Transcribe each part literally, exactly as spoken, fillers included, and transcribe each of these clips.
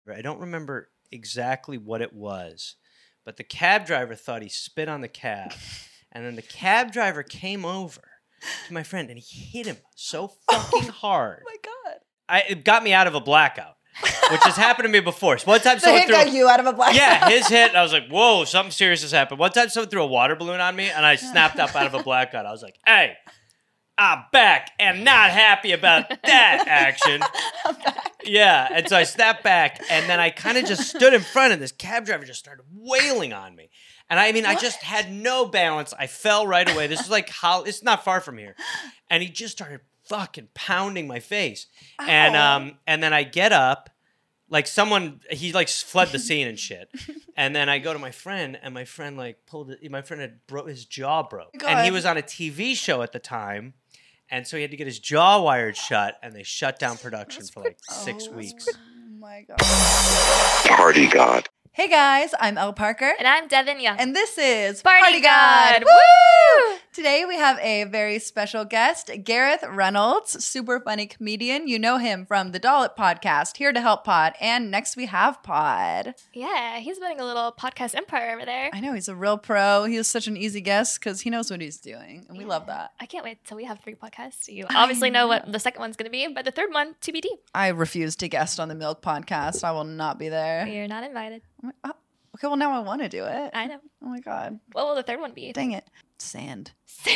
I don't remember exactly what it was, but the cab driver thought he spit on the cab. And then the cab driver came over to my friend and he hit him so fucking hard. Oh my God. I, it got me out of a blackout, which has happened to me before. So one time The someone hit threw got you out of a blackout. Yeah, his hit, and I was like, whoa, something serious has happened. One time someone threw a water balloon on me, and I snapped up out of a blackout. I was like, hey, I'm back and not happy about that action. I'm back. Yeah, and so I snapped back, and then I kind of just stood in front, and this cab driver just started wailing on me. And I mean, what? I just had no balance. I fell right away. This is like how it's not far from here. And he just started fucking pounding my face. Ow. And um, and then I get up, like someone, he like fled the scene and shit. And then I go to my friend, and my friend like pulled it. My friend had broke his jaw broke, God. And he was on a T V show at the time. And so he had to get his jaw wired shut, and they shut down production for like six oh, weeks. Oh my God. Party God. Hey guys, I'm Elle Parker. And I'm Devin Young. And this is Party, Party God. God. Woo! Today we have a very special guest, Gareth Reynolds, super funny comedian. You know him from the Dollop podcast, Here to Help Pod, and Next We Have Pod. Yeah, he's building a little podcast empire over there. I know, he's a real pro. He was such an easy guest because he knows what he's doing, and we yeah. love that. I can't wait till we have three podcasts. You obviously know. know what the second one's going to be, but the third one, T B D. I refuse to guest on the Milk podcast. I will not be there. You're not invited. Oh, okay, well now I want to do it. I know. Oh my God. What will the third one be? Dang it. Sand.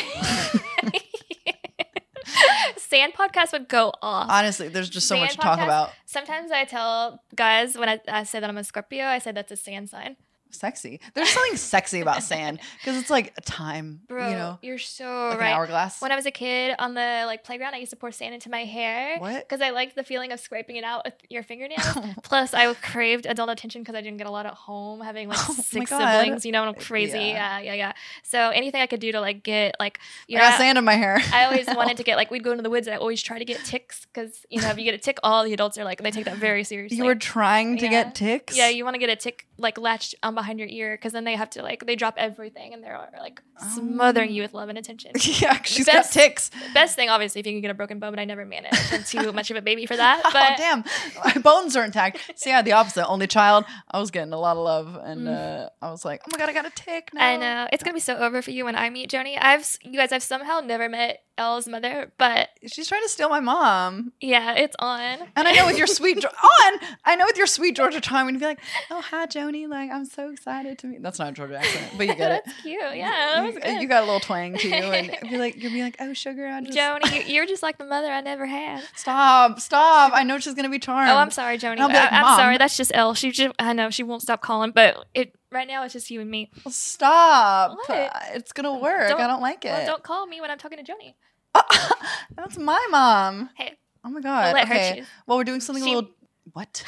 Sand podcast would go off. Honestly, there's just so sand much to talk podcast, about. Sometimes I tell guys when I, I say that I'm a Scorpio, I say that's a sand sign. Sexy. There's something sexy about sand because it's like a time, Bro, you know. You're so like right. An hourglass. When I was a kid on the like playground, I used to pour sand into my hair. What? Because I liked the feeling of scraping it out with your fingernails. Plus, I craved adult attention because I didn't get a lot at home, having like oh six God. siblings. You know, I'm crazy. Yeah. yeah, yeah, yeah. So anything I could do to like get like you I know, got sand in my hair. I always wanted to get like we'd go into the woods and I always try to get ticks because you know if you get a tick, all the adults are like they take that very seriously. You were trying to yeah. get ticks. Yeah, you want to get a tick like latched on behind your ear because then they have to like they drop everything and they're like smothering you with love and attention. Yeah, she's best, got ticks. Best thing, obviously, if you can get a broken bone, but I never managed. I'm too much of a baby for that. But oh damn, my bones are intact. So yeah, the opposite. Only child. I was getting a lot of love, and uh, I was like, oh my God, I got a tick now. I know it's gonna be so over for you when I meet Joni. I've you guys, I've somehow never met Elle's mother, but she's trying to steal my mom. Yeah, it's on. And I know with your sweet on, I know with your sweet Georgia time when you be like, oh hi Joni, like I'm so excited to meet. That's not a Georgia accent, but you get it. That's cute. Yeah, that was good. You got a little twang to you, and be like, you'll be like, oh sugar, I just Joni, you're just like the mother I never had. Stop, stop. I know she's gonna be charmed. Oh, I'm sorry, Joni. Like, I, I'm Mom. sorry. That's just Elle. She just, I know she won't stop calling, but it right now it's just you and me. Well, stop. What? It's gonna work. Don't, I don't like it. Well, don't call me when I'm talking to Joni. That's my mom. Hey. Oh my God. Let okay. her choose. Well, we're doing something She... a little. What?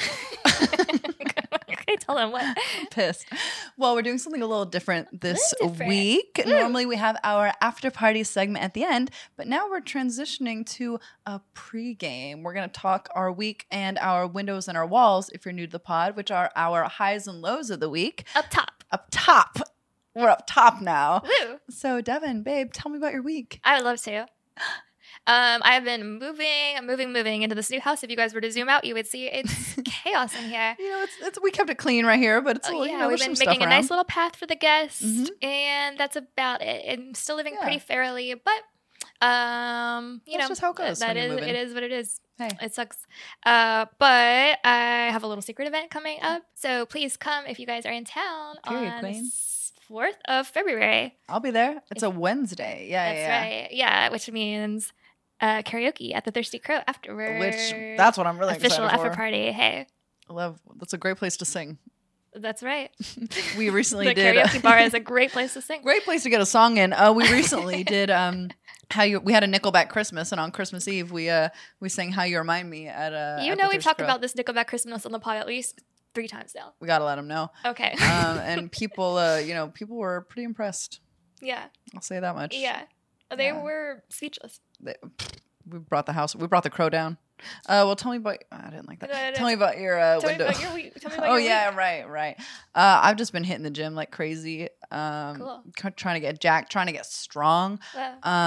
Okay, tell them what. I'm pissed. Well, we're doing something a little different this different. week. Mm. Normally we have our after party segment at the end, but now we're transitioning to a pregame. We're going to talk our week and our windows and our walls, if you're new to the pod, which are our highs and lows of the week. Up top. Up top. We're up top now. Woo. So, Devin, babe, tell me about your week. I would love to. Um, I've been moving, moving, moving into this new house. If you guys were to zoom out, you would see it's chaos in here. You know, it's, it's we kept it clean right here, but it's a Oh, little, yeah, you know, we've there's been some making stuff a around. nice little path for the guests, Mhm. and that's about it. I'm still living Yeah. pretty fairly, but um, you That's know, just how it goes that when you're is moving. it is what it is. Hey. It sucks. Uh, but I have a little secret event coming up, so please come if you guys are in town Period, on queen. fourth of February. I'll be there. It's a Wednesday. Yeah, That's yeah, right. Yeah, which means uh, karaoke at the Thirsty Crow afterwards. Which that's what I'm really official excited after for. party. Hey, I love. That's a great place to sing. that's right. We recently The did karaoke bar is a great place to sing. great place to get a song in. Uh, we recently did um how you we had a Nickelback Christmas, and on Christmas Eve we uh we sang How You Remind Me at uh. You at know the we've Thirsty talked Crow. about this Nickelback Christmas on the pod at least three times now. We gotta let them know. Okay. Um, and people, uh, you know, people were pretty impressed. yeah. I'll say that much. Yeah. They Yeah. were speechless. They, we brought the house. We brought the crow down. Uh, well, tell me about. I didn't like that. No, no, no, Tell me about your uh, Tell window. me about your week. Tell me about Oh your yeah, week. right, right. Uh, I've just been hitting the gym like crazy. Um, Cool. c- trying to get jacked, trying to get strong. Wow. Um,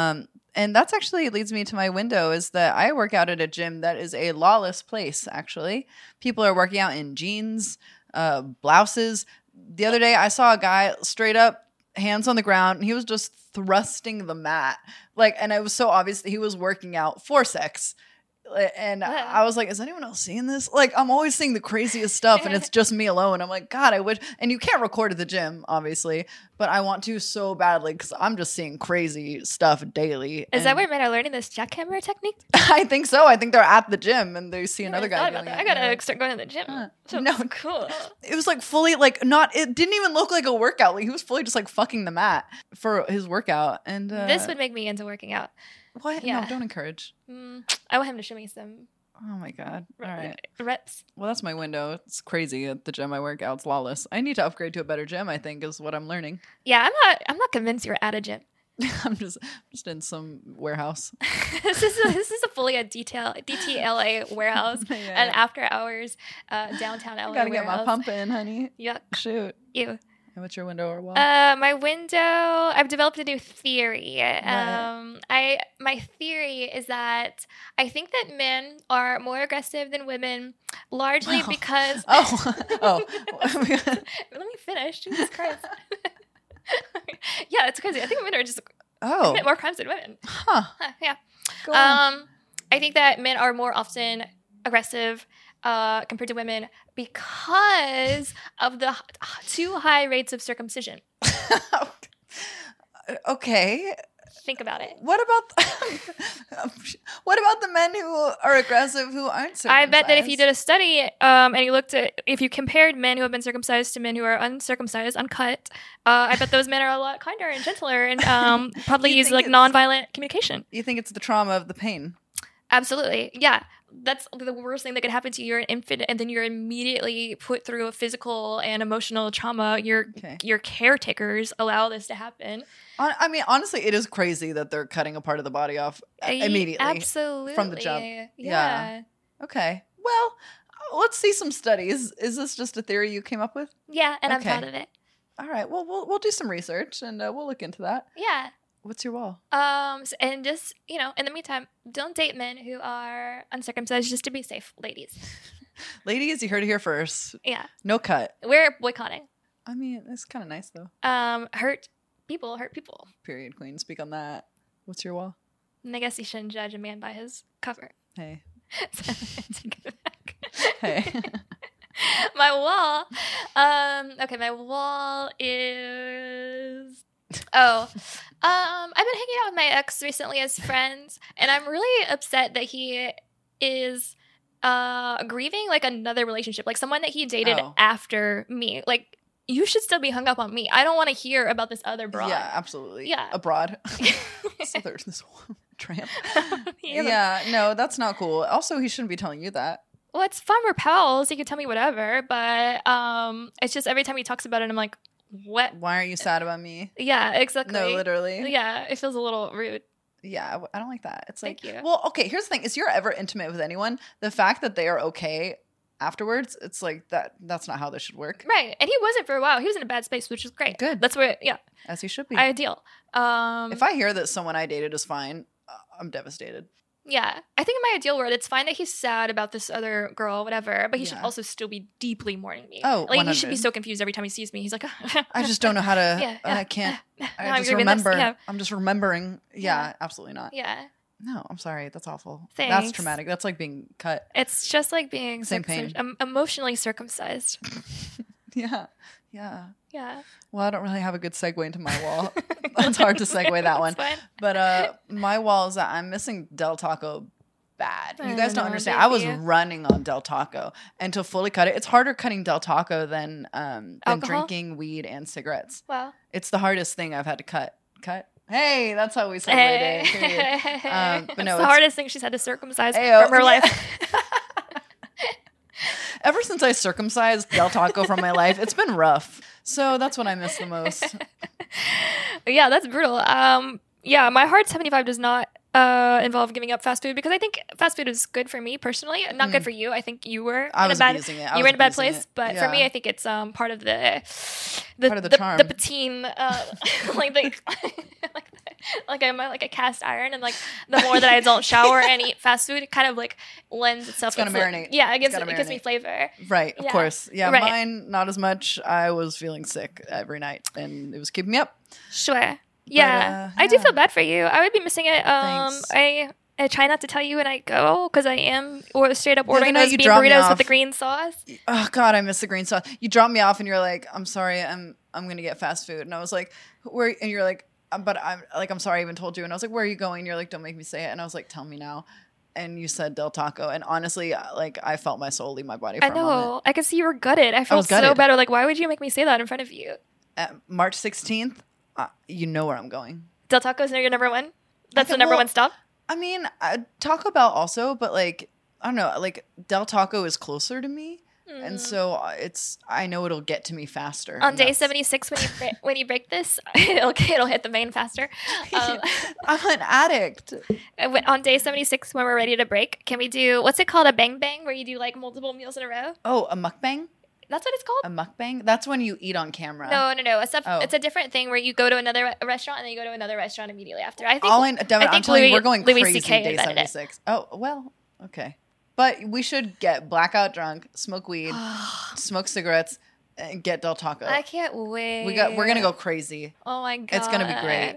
and that's actually leads me to my window is that I work out at a gym that is a lawless place, actually. People are working out in jeans, uh, blouses. The other day I saw a guy straight up, hands on the ground, and he was just thrusting the mat. Like, and it was so obvious that he was working out for sex. And I was like, is anyone else seeing this? Like, I'm always seeing the craziest stuff and it's just me alone. I'm like, God, I wish. And you can't record at the gym, obviously, but I want to so badly because I'm just seeing crazy stuff daily. Is and that where men are learning this jackhammer technique? I think so. I think they're at the gym and they see another I guy thought doing about that. it. I gotta Yeah. start going to the gym. Huh. So No. cool. It was like fully like not, it didn't even look like a workout. Like he was fully just like fucking the mat for his workout. And uh, This would make me into working out. what? yeah. No, don't encourage. Mm, I want him to show me some Oh my God. All right. reps. Well, that's my window. It's crazy at the gym I work out. It's lawless. I need to upgrade to a better gym, I think, is what I'm learning. Yeah, I'm not. I'm not convinced you're at a gym. I'm just just in some warehouse. this is a, this is a fully a detail D T L A warehouse, Yeah. an after hours uh, downtown L A I gotta get warehouse. my pump in, honey. Yuck. Shoot. Ew. And what's your window or wall? Uh, my window. I've developed a new theory. Right. Um, I my theory is that I think that men are more aggressive than women, largely Oh. because. oh. oh. Let me finish. Jesus Christ. Yeah, it's crazy. I think women are just oh. commit more crimes than women. Huh. Huh, yeah. Go on. Um, I think that men are more often aggressive uh, compared to women because of the h- too high rates of circumcision. okay. Think about it. What about what about the men who are aggressive who aren't circumcised? I bet that if you did a study um, and you looked at, if you compared men who have been circumcised to men who are uncircumcised, uncut, uh, I bet those men are a lot kinder and gentler and um, probably You use think like it's- nonviolent communication. You think it's the trauma of the pain? Absolutely. Yeah. That's the worst thing that could happen to you. You're an infant and then you're immediately put through a physical and emotional trauma. Your Okay. your caretakers allow this to happen. Hon- I mean, honestly, it is crazy that they're cutting a part of the body off uh, Uh, immediately. Absolutely. from the jump. Yeah. Yeah. Okay. Well, let's see some studies. Is this just a theory you came up with? Yeah, and I'm Okay. proud of it. All right. Well, we'll we'll do some research and uh, we'll look into that. Yeah. What's your wall? Um, s- and just, you know, in the meantime, don't date men who are uncircumcised just to be safe, ladies. Ladies, you heard it here first. Yeah. No cut. We're boycotting. I mean, it's kind of nice though. Um, hurt people hurt people. Period, queen. Speak on that. What's your wall? And I guess you shouldn't judge a man by his cover. Hey. So, take it back. Hey. My wall. Um, okay, my wall is oh. Um, I've been hanging out with my ex recently as friends, and I'm really upset that he is uh grieving like another relationship, like someone that he dated Oh. after me. Like, you should still be hung up on me. I don't want to hear about this other broad. Yeah, absolutely. Yeah. Abroad. So there's this tramp. Yeah. Yeah, no, that's not cool. Also, he shouldn't be telling you that. Well, it's fun. We're pals. He can tell me whatever, but um, it's just every time he talks about it, I'm like, what? Why aren't you sad about me? Yeah, exactly. No, literally. Yeah, it feels a little rude. Yeah, I w- I don't like that. It's like, Thank you. well, okay, here's the thing. Is you're ever intimate with anyone, the fact that they are okay afterwards, it's like that. That's not how this should work. Right, and he wasn't for a while. He was in a bad space, which is great. Good. That's where, yeah, As you should be. ideal. Um, if I hear that someone I dated is fine, uh, I'm devastated. yeah, I think in my ideal world, it's fine that he's sad about this other girl, whatever, but he should Yeah. also still be deeply mourning me. Oh, like he should be one hundred. so confused every time he sees me. He's like, I just don't know how to. Yeah, I yeah, can't. now I I'm just grieving this, remember. yeah. I'm just remembering. Yeah, Yeah. absolutely not. yeah. No, I'm sorry. That's awful. Thanks. That's traumatic. That's like being cut. It's just like being Same circumcised- pain. em- emotionally circumcised. Yeah. Yeah. Yeah. Well, I don't really have a good segue into my wall. It's hard to segue that one. It's fine. But uh my wall is that I'm missing Del Taco bad. You I guys don't know, understand. I was baby. running on Del Taco, and to fully cut it, it's harder cutting Del Taco than um than Alcohol? drinking weed and cigarettes. Well, It's the hardest thing I've had to cut. Cut. Hey, that's how we segue hey. it. Period. Um, but no, it's the it's- hardest thing she's had to circumcise Ayo, from her yeah. life. Ever since I circumcised Del Taco from my life, it's been rough. So that's what I miss the most. Yeah, that's brutal. Um, yeah, my hard seventy-five does not uh, involve giving up fast food because I think fast food is good for me personally. Not good for you. I think you were Mm. I in was a bad abusing it. I you was were in a bad abusing place, it. but Yeah. for me, I think it's um part of the the Part of the the, charm. the patine, uh, like the like the, like I'm a, like a cast iron, and like the more that I don't shower and eat fast food, it kind of like lends itself. It's gonna to fla- marinate. Yeah, it gives It's it gotta gives me marinate. flavor. Right, of Yeah. course. Yeah, Right. mine not as much. I was feeling sick every night, and it was keeping me up. Sure. Yeah, uh, I do yeah. feel bad for you. I would be missing it. Um, Thanks. I. I try not to tell you when I go because I am or straight up The other ordering night those you bean dropped me burritos off. with the green sauce. Oh God, I miss the green sauce. You dropped me off, and you're like, "I'm sorry, I'm I'm gonna get fast food," and I was like, "Where?" And you're like, "Um, "But I'm like, I'm sorry, I even told you." And I was like, "Where are you going?" And you're like, "Don't make me say it." And I was like, "Tell me now." And you said Del Taco, and honestly, uh, like I felt my soul leave my body. For I a moment. know. I could see you were gutted. I felt was so gutted. bad. Like, why would you make me say that in front of you? At March sixteenth, uh, you know where I'm going. Del Taco's your number one. That's Okay, the number well- one stop. I mean, uh, Taco Bell also, but like I don't know, like Del Taco is closer to me, and so uh, it's I know it'll get to me faster. On and day that's- seventy six, when you bre- when you break this, it'll it'll hit the main faster. Um, I'm an addict. when- on day seventy six, when we're ready to break, can we do what's it called? A bang bang, where you do like multiple meals in a row. Oh, a mukbang? That's what it's called. A mukbang? That's when you eat on camera. No, no, no. It's a, Oh. it's a different thing where you go to another re- restaurant and then you go to another restaurant immediately after. I think All I, Devin, I I'm think telling you, Louis- we're going Louis crazy C K day invented it. seventy-six. Oh, well, okay. But we should get blackout drunk, smoke weed, smoke cigarettes, and get Del Taco. I can't wait. we got. We're gonna go crazy. Oh my god, It's gonna be great.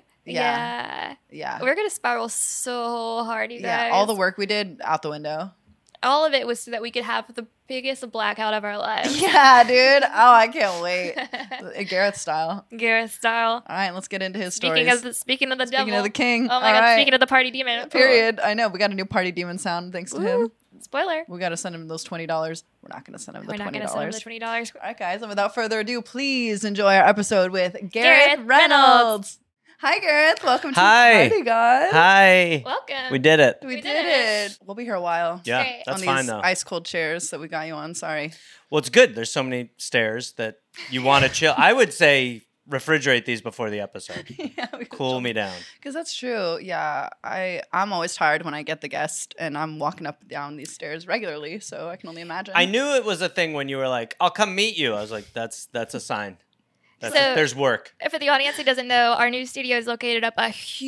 Yeah. Yeah. We're gonna spiral so hard, you guys. Yeah. All the work we did out the window. all of it was so that we could have the biggest blackout of our lives. Yeah, dude. Oh, I can't wait. Gareth style. Gareth style. All right, let's get into his Speaking stories. of the speaking of the Speaking devil. of the king. Oh my All god, right. speaking of the party demon. Period. I know. We got a new party demon sound thanks to him. Ooh, spoiler. We got to send him those twenty dollars. We're not going to send him the We're not twenty gonna send him dollars. the twenty dollars. All right, guys. And without further ado, please enjoy our episode with Gareth, Gareth Reynolds. Reynolds. Hi, Gareth. Welcome to Hi. Party God. Hi. Welcome. We did it. We, We did, did it. it. We'll be here a while. Yeah, Great. that's on fine these though. ice cold chairs that we got you on. Sorry. Well, it's good. There's so many stairs that you want to chill. I would say refrigerate these before the episode. Yeah, we Cool me down. Because that's true. Yeah, I I'm always tired when I get the guest, and I'm walking up and down these stairs regularly, so I can only imagine. I knew it was a thing when you were like, "I'll come meet you." I was like, "That's that's a sign. That's So- there's work." For the audience who doesn't know, our new studio is located up a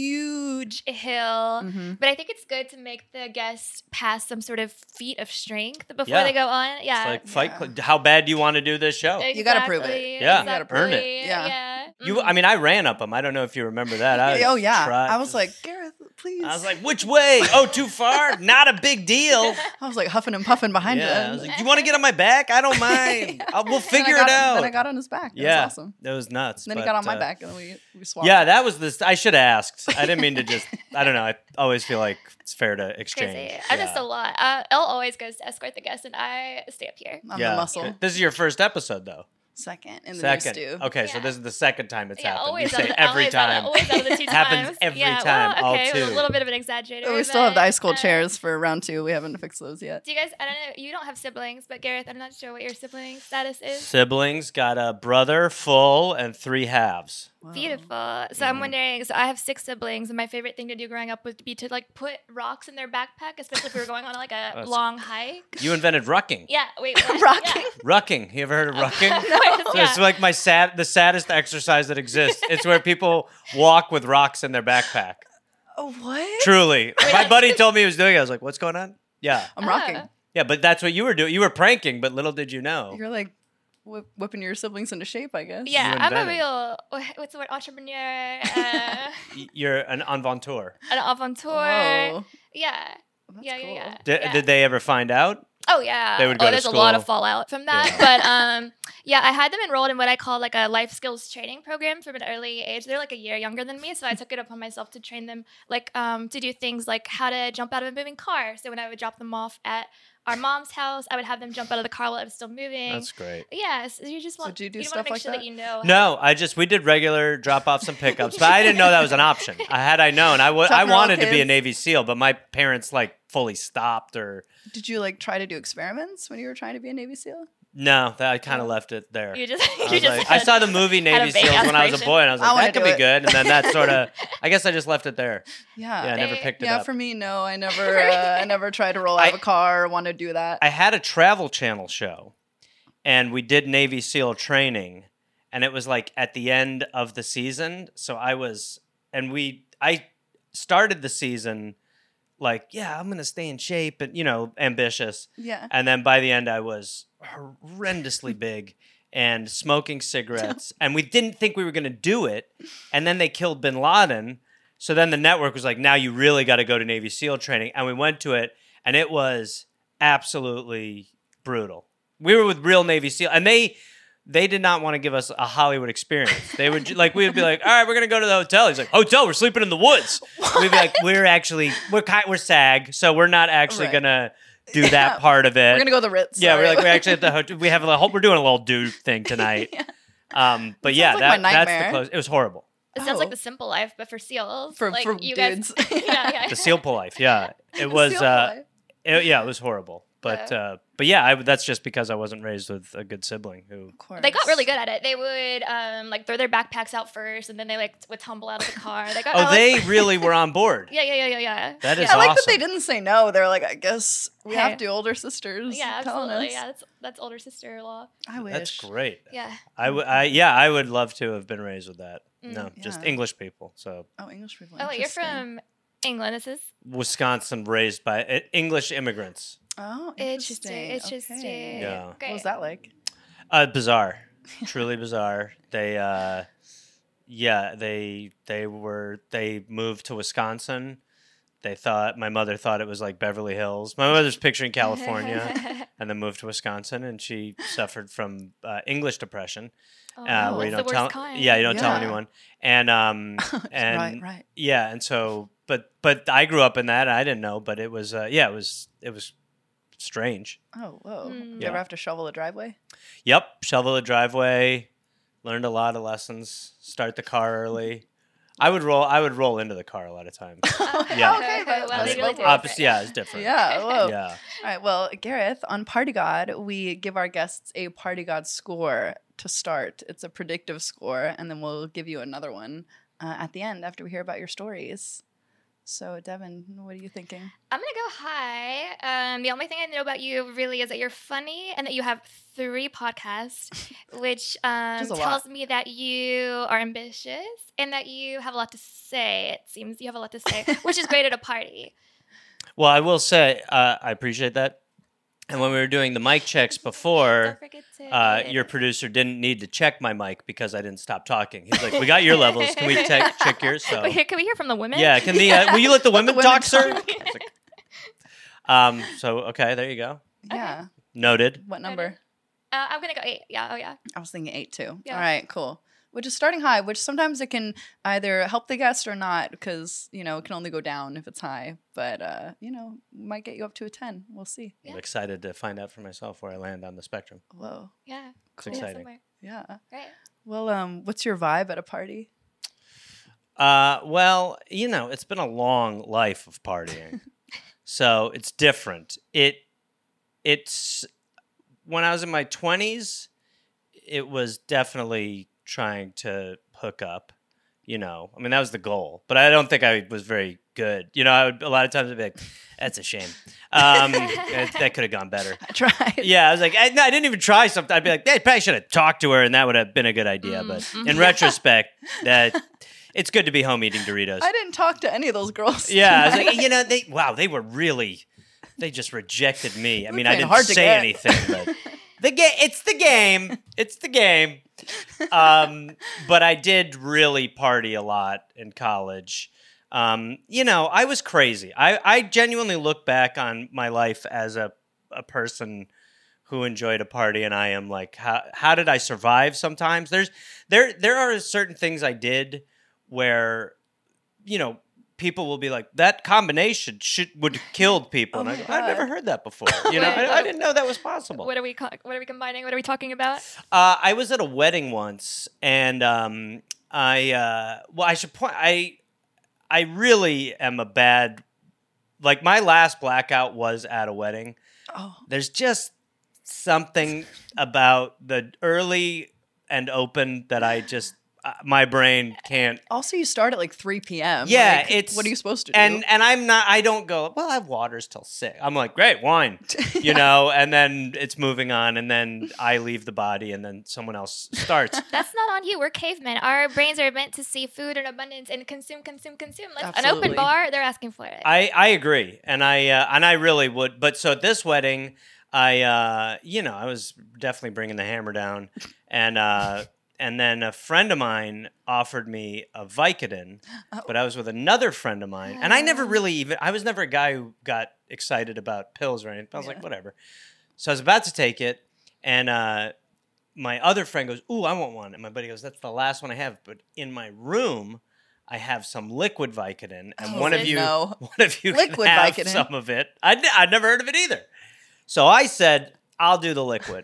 huge hill. Mhm. But I think it's good to make the guests pass some sort of feat of strength before Yeah. they go on. Yeah. It's like fight. Yeah. Cl- How bad do you want to do this show? You gotta prove it. Exactly, Yeah. You gotta prove it. exactly, Yeah. yeah. You, Mhm. I mean, I ran up them. I don't know if you remember that. I oh yeah, tried I was to- like, Gareth, please. I was like, which way? Oh, too far? Not a big deal. I was like huffing and puffing behind Yeah, I you. was like, you want to get on my back? I don't mind. I'll, we'll figure Then I it got- out. Then I got on his back. That yeah, was awesome. that was nuts. And then he but, got on my uh, back, and then we we swapped. Yeah, that was the. I should have asked. I didn't mean to just. I don't know. I always feel like it's fair to exchange. Crazy. I missed Yeah. a lot. Uh, Elle always goes to escort the guests, and I stay up here. I'm yeah. the muscle. This is your first episode, though. Second in the Second. new stew. Okay, so Yeah. this is the second time it's yeah, happened. always you out say of the, every always Out time. of, always out of the two Happens times. every yeah, time, Well, all okay, two. a little bit of an exaggerator. But we still have the but, ice cold uh, chairs for round two. We haven't fixed those yet. Do you guys? I don't know. You don't have siblings, but Gareth, I'm not sure what your sibling status is. Siblings got a brother full and three halves. Wow. Beautiful. So Mm-hmm. I'm wondering. So I have six siblings, and my favorite thing to do growing up would be to like put rocks in their backpack, especially if we were going on like a That's- long hike. You invented rucking. Yeah. Wait. What? Rocking? Rucking. You ever heard of rucking? Yeah. So it's like my sad, the saddest exercise that exists. It's where people walk with rocks in their backpack. Oh, what? Truly, my buddy told me he was doing it. I was like, "What's going on?" Yeah, I'm rocking. Ah. yeah, but that's what you were doing. You were pranking, but little did you know. You're like whip, whipping your siblings into shape, I guess. Yeah, You I'm a invented. real what's the word entrepreneur, uh, Y- You're an inventor. an aventure. Whoa. Yeah, That's yeah, cool. yeah, yeah. Did, yeah. did they ever find out? Oh yeah. They would go oh, to there's a lot of school? fallout from that. Yeah. But um yeah, I had them enrolled in what I call like a life skills training program from an early age. They're like a year younger than me, so I took it upon myself to train them like um to do things like how to jump out of a moving car. So when I would drop them off at our mom's house, I would have them jump out of the car while I was still moving. That's great. yeah, so you just want did you do want stuff to make like sure that? that you know. No, I just we did regular drop offs and pickups, but I didn't know that was an option. I had I known, I would Tuck I and roll wanted to be a kids. Navy SEAL, but my parents like fully stopped or Did you like try to do experiments when you were trying to be a Navy SEAL? no, that I kind of left it there. You just I, you was just like, I saw the movie had a Navy vague SEALs when I was a aspiration. boy, and I was I like, wanna that could do be it. good. And then that sort of, I guess I just left it there. Yeah. Yeah, I never They- picked it Yeah, up. for me, no. I never, uh, I never tried to roll out of I- a car or want to do that. I had a Travel Channel show, and we did Navy SEAL training, and it was like at the end of the season. So I was, and we, I started the season like, yeah, I'm gonna stay in shape and you know, ambitious. Yeah. And then by the end, I was horrendously big and smoking cigarettes. And we didn't think we were going to do it. And then they killed bin Laden. So then the network was like, now you really got to go to Navy SEAL training. And we went to it, and it was absolutely brutal. We were with real Navy SEAL, and they they did not want to give us a Hollywood experience. They would like we would be like, all right, we're gonna go to the hotel. He's like, hotel, we're sleeping in the woods. We'd be like, we're actually we're kind we're SAG, so we're not actually Right. gonna do that yeah. part of it. We're gonna go to the Ritz. Yeah, sorry. we're like we're actually at the hotel. We have a whole, we're doing a little dude thing tonight. yeah. Um, but That yeah, sounds that, like my that's nightmare. the close. It was horrible. It sounds Oh. like the simple life, but for seals. For- like for you dudes. guys. yeah, yeah. The SEAL life. Yeah, it was. Seal Uh, life. it, yeah, it was horrible. But Yeah. uh, but yeah, I, that's just because I wasn't raised with a good sibling who. Of course. They got really good at it. They would um, like throw their backpacks out first, and then they like would tumble out of the car. They got. I Oh, like- they really were on board. Yeah, yeah, yeah, yeah, yeah. That is I like awesome. that they didn't say no. They're like, I guess we Hey. have to. Older sisters. Yeah, telling absolutely. us. Yeah, that's that's older sister-in-law. I wish. That's great. Yeah. I would. I yeah, I would love to have been raised with that. Mm. No, just Yeah. English people. So Oh, English people. Oh, wait, you're interesting. from England. This is Wisconsin, raised by uh, English immigrants. Oh, interesting. interesting. Interesting. Okay. Yeah. Great. What was that like? Uh, bizarre, truly bizarre. They, uh, yeah, they they were they moved to Wisconsin. They thought my mother thought it was like Beverly Hills. My mother's picturing California, and then moved to Wisconsin, and she suffered from uh, English depression. Oh, Uh, where you it's don't the tell, worst kind. yeah, you don't tell Yeah. anyone, and um, and right, right. yeah, and so, but but I grew up in that. I didn't know, but it was, uh, yeah, it was it was strange. Oh, whoa. Mm. Did you Yeah. ever have to shovel a driveway? Yep, shovel the driveway, learned a lot of lessons. Start the car early. I would roll. I would roll into the car a lot of times. Yeah. Okay, but well, that's they really level do. Opposite, yeah, it's different. Yeah, whoa. Yeah. All right, well, Gareth, on Party God, we give our guests a Party God score to start. It's a predictive score, and then we'll give you another one uh, at the end after we hear about your stories. So, Devin, what are you thinking? I'm gonna go high. Um, the only thing I know about you really is that you're funny and that you have three podcasts, which um, Which is a tells lot. me that you are ambitious and that you have a lot to say. It seems you have a lot to say, which is great at a party. Well, I will say uh, I appreciate that. And when we were doing the mic checks before, Don't forget to. uh, your producer didn't need to check my mic because I didn't stop talking. He's like, "We got your levels. Can we te- check yours?" So Wait, here, can we hear from the women? yeah, can the uh, will you let the women, women talk, sir? talk. I was like, um. So okay, there you go. Yeah. Noted. What number? Uh, I'm gonna go eight. Yeah. Oh yeah. I was thinking eight, too. Yeah. All right, cool. Which is starting high, which sometimes it can either help the guest or not because, you know, it can only go down if it's high. But, uh, you know, might get you up to a ten. We'll see. I'm Yeah. excited to find out for myself where I land on the spectrum. Whoa. Yeah. It's Yeah, exciting. somewhere. Yeah. Right. Well, um, what's your vibe at a party? Uh, well, you know, it's been a long life of partying, so it's different. It, it's when I was in my twenties, it was definitely trying to hook up. You know, I mean, that was the goal, but I don't think I was very good. You know, I would a lot of times I'd be like, "That's a shame. Um, it- that could have gone better." I tried. Yeah, I was like, I, no, I didn't even try something. I'd be like, they probably should have talked to her, and that would have been a good idea. Mm, But mhm. in retrospect, that it's good to be home eating Doritos. I didn't talk to any of those girls. Yeah, I was tonight. like, you know, they wow, they were really, they just rejected me. I We're mean, I playing didn't hard to say get. anything, but the game, it's the game, it's the game. Um, but I did really party a lot in college. Um, you know, I was crazy. I, I genuinely look back on my life as a a person who enjoyed a party, and I am like, how how did I survive? Sometimes there's there there are certain things I did where, you know, people will be like, that combination should would have killed people, Oh and I my go, I've God. never heard that before. You know, I, I didn't know that was possible. What are we? Co- what are we combining? What are we talking about? Uh, I was at a wedding once, and um, I uh, well, I should point. I I really am a bad. Like my last blackout was at a wedding. Oh, There's just something about the early and open that I just uh, my brain can't. Also, you start at like three p.m. Yeah, Like, it's what are you supposed to do? And and I'm not. I don't go. Well, I have waters till six. I'm like, great wine, you know. And then it's moving on, and then I leave the body, and then someone else starts. That's not on you. We're cavemen. Our brains are meant to see food in abundance and consume, consume, consume. Like an Absolutely. open bar, they're asking for it. I I agree, and I uh, and I really would. But so at this wedding, I uh, you know I was definitely bringing the hammer down, and. Uh, And then a friend of mine offered me a Vicodin, Oh. but I was with another friend of mine. And I never really even, I was never a guy who got excited about pills or anything. I was Yeah. like, whatever. So I was about to take it. And uh, my other friend goes, ooh, I want one. And my buddy goes, that's the last one I have. But in my room, I have some liquid Vicodin. And Oh, one of you, no. one of you Liquid can have Vicodin? some of it. I'd, I'd never heard of it either. So I said, I'll do the liquid.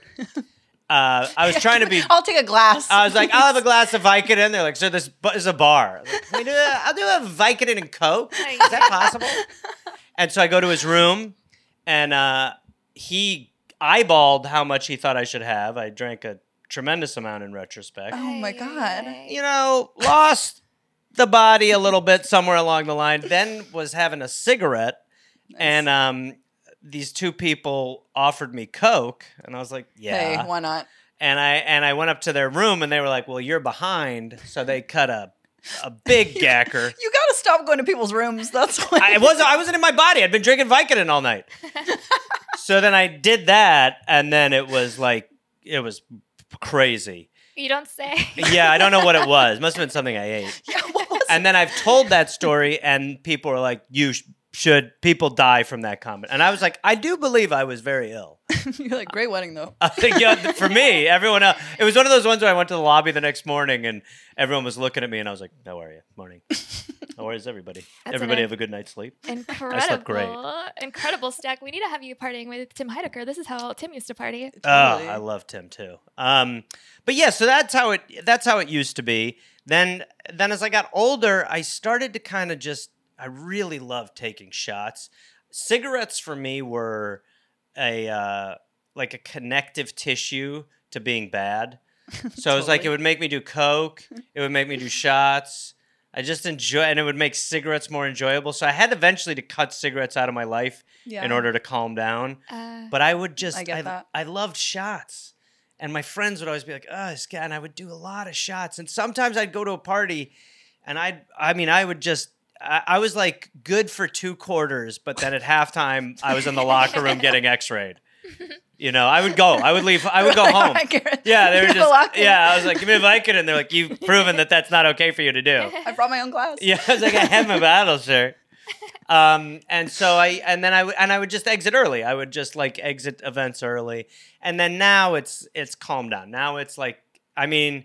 Uh, I was trying to be. I'll take a glass. I was like, I'll have a glass of Vicodin. They're like, sir, this bu- is a bar. Like, Can we do a, I'll do a Vicodin and Coke. Is that possible? And so I go to his room, and uh, he eyeballed how much he thought I should have. I drank a tremendous amount in retrospect. Oh my God. You know, lost the body a little bit somewhere along the line. Then was having a cigarette, and um, these two people offered me Coke, and I was like, yeah. Hey, why not? And I and I went up to their room, and they were like, "Well, you're behind," so they cut a a big gacker. You gotta stop going to people's rooms. That's why. I wasn't I wasn't in my body. I'd been drinking Vicodin all night. So then I did that, and then it was like it was crazy. You don't say. Yeah, I don't know what it was. Must have been something I ate. Yeah, what was And then I've told that story, and people are like, "You sh- should." People die from that comment, and I was like, "I do believe I was very ill." You're like, great wedding though. I think yeah, th- for me, everyone else, it was one of those ones where I went to the lobby the next morning and everyone was looking at me and I was like, "How are you? Morning. How is everybody? That's everybody an- have a good night's sleep." Incredible. great. Incredible stack. We need to have you partying with Tim Heidecker. This is how Tim used to party. Oh, Totally. I love Tim too. Um, but yeah, so that's how it that's how it used to be. Then then as I got older, I started to kind of just I really loved taking shots. Cigarettes for me were a uh, like a connective tissue to being bad. So it was like it Totally. would make me do coke, it would make me do shots. I just enjoy, and it would make cigarettes more enjoyable. So I had eventually to cut cigarettes out of my life Yeah. in order to calm down. Uh, But I would just, I get I, that. I loved shots. And my friends would always be like, oh, this guy, and I would do a lot of shots. And sometimes I'd go to a party and I'd, I mean, I would just, I, I was like good for two quarters, but then at halftime, I was in the locker room getting x-rayed. You know, I would go, I would leave, I would go home. Yeah, they were You're just, locking. yeah, I was like, give me a Vicodin. And they're like, you've proven that that's not okay for you to do. I brought my own glass. Yeah, I was like, I have my battle shirt. Um, and so I, and then I, w- and I would just exit early. I would just like exit events early. And then now it's, it's calmed down. Now it's like, I mean,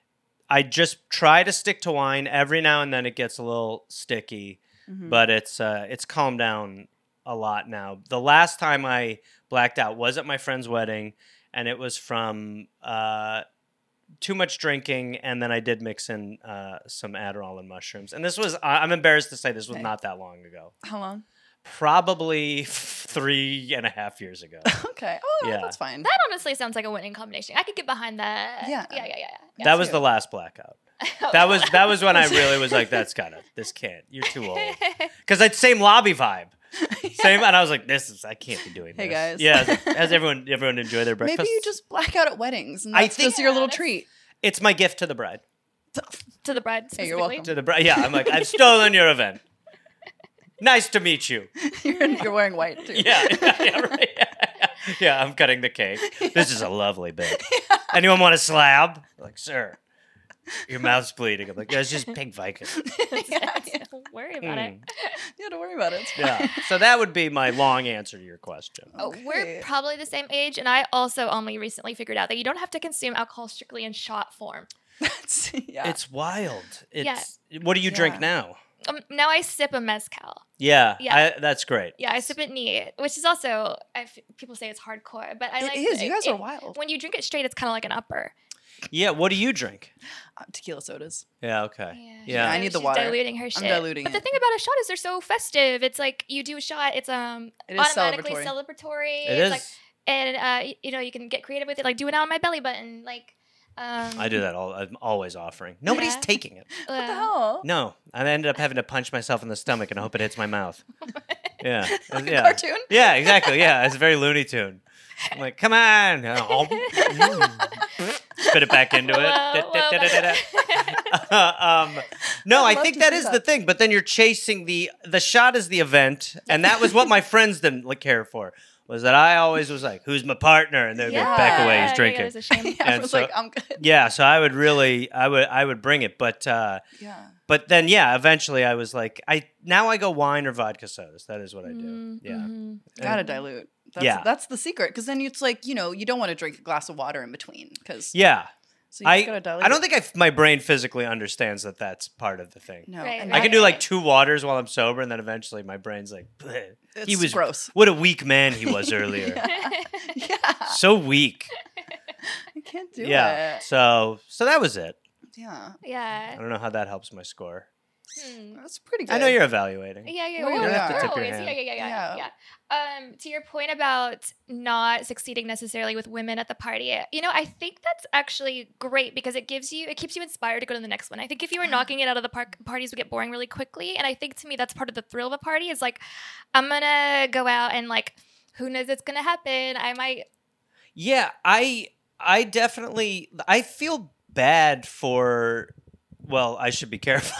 I just try to stick to wine. Every now and then it gets a little sticky, Mhm. but it's, uh, it's calmed down a lot now. The last time I blacked out was at my friend's wedding, and it was from, uh, too much drinking, and then I did mix in uh, some Adderall and mushrooms. And this was, I- I'm embarrassed to say this was Okay. not that long ago. How long? Probably three and a half years ago. Okay. Oh, Yeah. that's fine. that honestly sounds like a winning combination. I could get behind that. Yeah. Yeah, yeah, yeah. yeah. That was too. the last blackout. Oh, That was that was when I really was like, that's gotta, this can't, you're too old. Because it's same lobby vibe. Same, and I was like, this is, I can't be doing Hey, this. guys. Yeah, I was like, has everyone, everyone enjoy their breakfast? Maybe you just black out at weddings, and I that's think- just your Yeah, little that's- treat. It's my gift to the bride. to the bride Hey, specifically. you're welcome. To the bride, yeah, I'm like, I've stolen your event. Nice to meet you. you're, you're wearing white too. Yeah, yeah, yeah, right. Yeah, I'm cutting the cake. This is a lovely bit. Anyone want a slab? Like, sir, your mouth's bleeding. I'm like, yeah, it's just pink Vicodin. yeah, yeah. Don't worry about it. Mm, You don't have to worry about it. It's yeah. fine. So that would be my long answer to your question. Oh, Okay. we're probably the same age, and I also only recently figured out that you don't have to consume alcohol strictly in shot form. That's, yeah. It's wild. Yeah. It's what do you drink Yeah. now? Um, now I sip a mezcal. Yeah, Yeah. I, that's great. Yeah, I sip it neat, which is also I f- people say it's hardcore, but I It like is. You guys it- are wild. When you drink it straight, it's kind of like an upper. Yeah, what do you drink? Uh, tequila sodas. Yeah, okay. Yeah, Yeah. I need the she's water. Diluting her shit. diluting But the it. thing about a shot is they're so festive. It's like you do a shot, it's um It is automatically celebratory. celebratory. It it's is. Like, and uh, y- you know you can get creative with it, like do it out on my belly button, like. Um, I do that all. I'm always offering. Nobody's Yeah. taking it. What What the hell? No, I ended up having to punch myself in the stomach and hope it hits my mouth. Yeah, Like yeah. a cartoon? Yeah, exactly. Yeah, it's very Looney Tune. I'm like, come on. Oh. Spit it back into it. Well, well, um, no, I'd I love think to that see is that. the thing. But then you're chasing the the shot is the event, and that was what my friends didn't like, care for. Was that I always was like, "Who's my partner?" And they'd be like, back away, he's Yeah, drinking. Yeah, it's a shame. Yeah, I And was so- like, I'm good. Yeah, so I would really, I would, I would bring it, but, uh, Yeah. but then, yeah, eventually I was like, I now I go wine or vodka sodas. That is what I do. Mm, Yeah, mhm. Gotta And- dilute. That's, Yeah. That's the secret. Because then it's like, you know, you don't want to drink a glass of water in between. Because yeah. so you I, just gotta dilute. I don't think I, my brain physically understands that that's part of the thing. No. Right, and I right. can do like two waters while I'm sober, and then eventually my brain's like, "Bleh." It's he was gross. What a weak man he was earlier. Yeah. So weak. I can't do Yeah. it. So, so that was it. Yeah. I Yeah. don't know how that helps my score. Hmm. That's pretty good. I know you're evaluating. Yeah, yeah, No, we you don't are. have to We're tip your always- hand. Yeah, yeah, yeah, yeah, Yeah. yeah. Um, to your point about not succeeding necessarily with women at the party, you know, I think that's actually great because it gives you, it keeps you inspired to go to the next one. I think if you were knocking it out of the park, parties would get boring really quickly, and I think to me that's part of the thrill of a party. Is like, I'm gonna go out and like, who knows what's gonna happen? I might. Yeah, I I definitely I feel bad for well, I should be careful.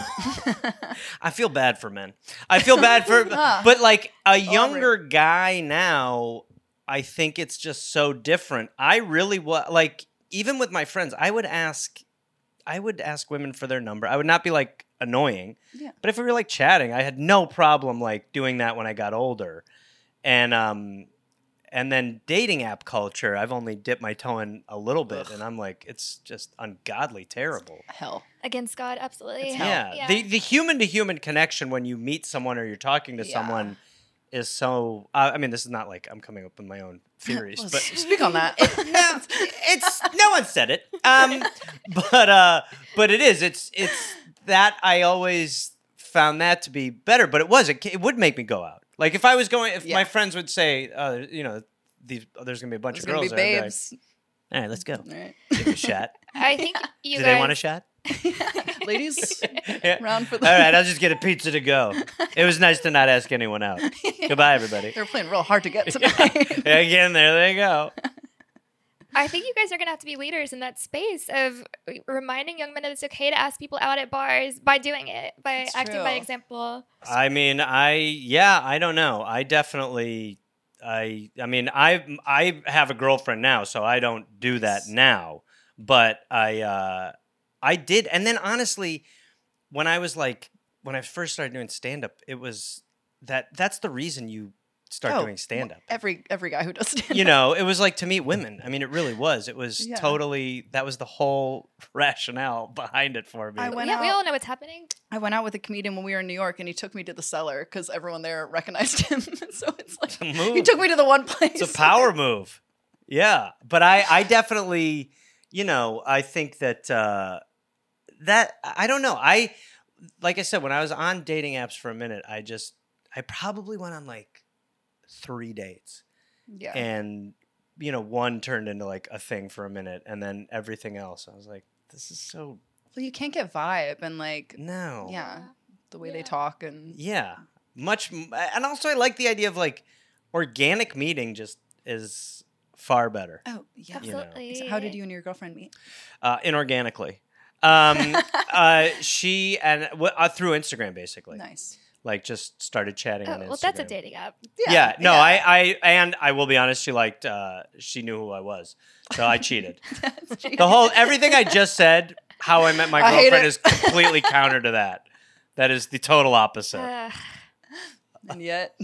I feel bad for men. I feel bad for Ah. but like a younger guy now, I think it's just so different. I really wa- like even with my friends, I would ask I would ask women for their number. I would not be like annoying. Yeah. But if we were like chatting, I had no problem like doing that when I got older. And um and then dating app culture, I've only dipped my toe in a little bit, Ugh. and I'm like, it's just ungodly terrible. Hell. Against God, absolutely. It's hell. Yeah, Yeah. the the human to human connection when you meet someone or you're talking to Yeah. someone is so. Uh, I mean, this is not like I'm coming up with my own theories, Well, but speak on that. no, it's no one said it. Um, but uh, but it is. It's it's that I always found that to be better. But it was. It, it would make me go out. Like if I was going, if Yeah. my friends would say, uh, you know, these, oh, there's gonna be a bunch There's of gonna girls be there. I'd be like, babes. all right, let's go. All right. Give me a shot. I think you Do guys. they want a shot? Ladies, Yeah. round for the. All right, I'll just get a pizza to go. It was nice to not ask anyone out. Goodbye, everybody. They're playing real hard to get tonight. Again, there they go. I think you guys are going to have to be leaders in that space of reminding young men that it's okay to ask people out at bars by doing it, by That's acting by true. example. I mean, I yeah, I don't know. I definitely, I I mean, I I have a girlfriend now, so I don't do that Yes. now. But I uh, I did, and then honestly, when I was like when I first started doing stand up, it was that that's the reason you start Oh, doing stand up. Every every guy who does stand You know, it was like to meet women. I mean, it really was. It was Yeah. totally, that was the whole rationale behind it for me. I went yeah, we out- all know what's happening. I went out with a comedian when we were in New York, and he took me to the cellar because everyone there recognized him. So it's like a move. he took me to the one place. It's a power move. Yeah. But I, I definitely, you know, I think that, uh, that, I don't know. I, like I said, when I was on dating apps for a minute, I just, I probably went on like three dates. Yeah. And, you know, one turned into like a thing for a minute, and then everything else. I was like, this is so, Well, you can't get vibe and like no. yeah, the way they Yeah. talk and Yeah, much, m- and also I like the idea of like organic meeting. Just is far better, oh yeah. You know. Absolutely. So how did you and your girlfriend meet? uh, inorganically. Um, uh, she and w- uh, through Instagram, basically, Nice. like just started chatting Oh, on Instagram. well, that's a dating app. Yeah, no, I, I, and I will be honest. She liked, uh, she knew who I was, so I cheated. The whole everything I just said, how I met my I hate girlfriend, it. is completely counter to that. That is the total opposite. Uh, and yet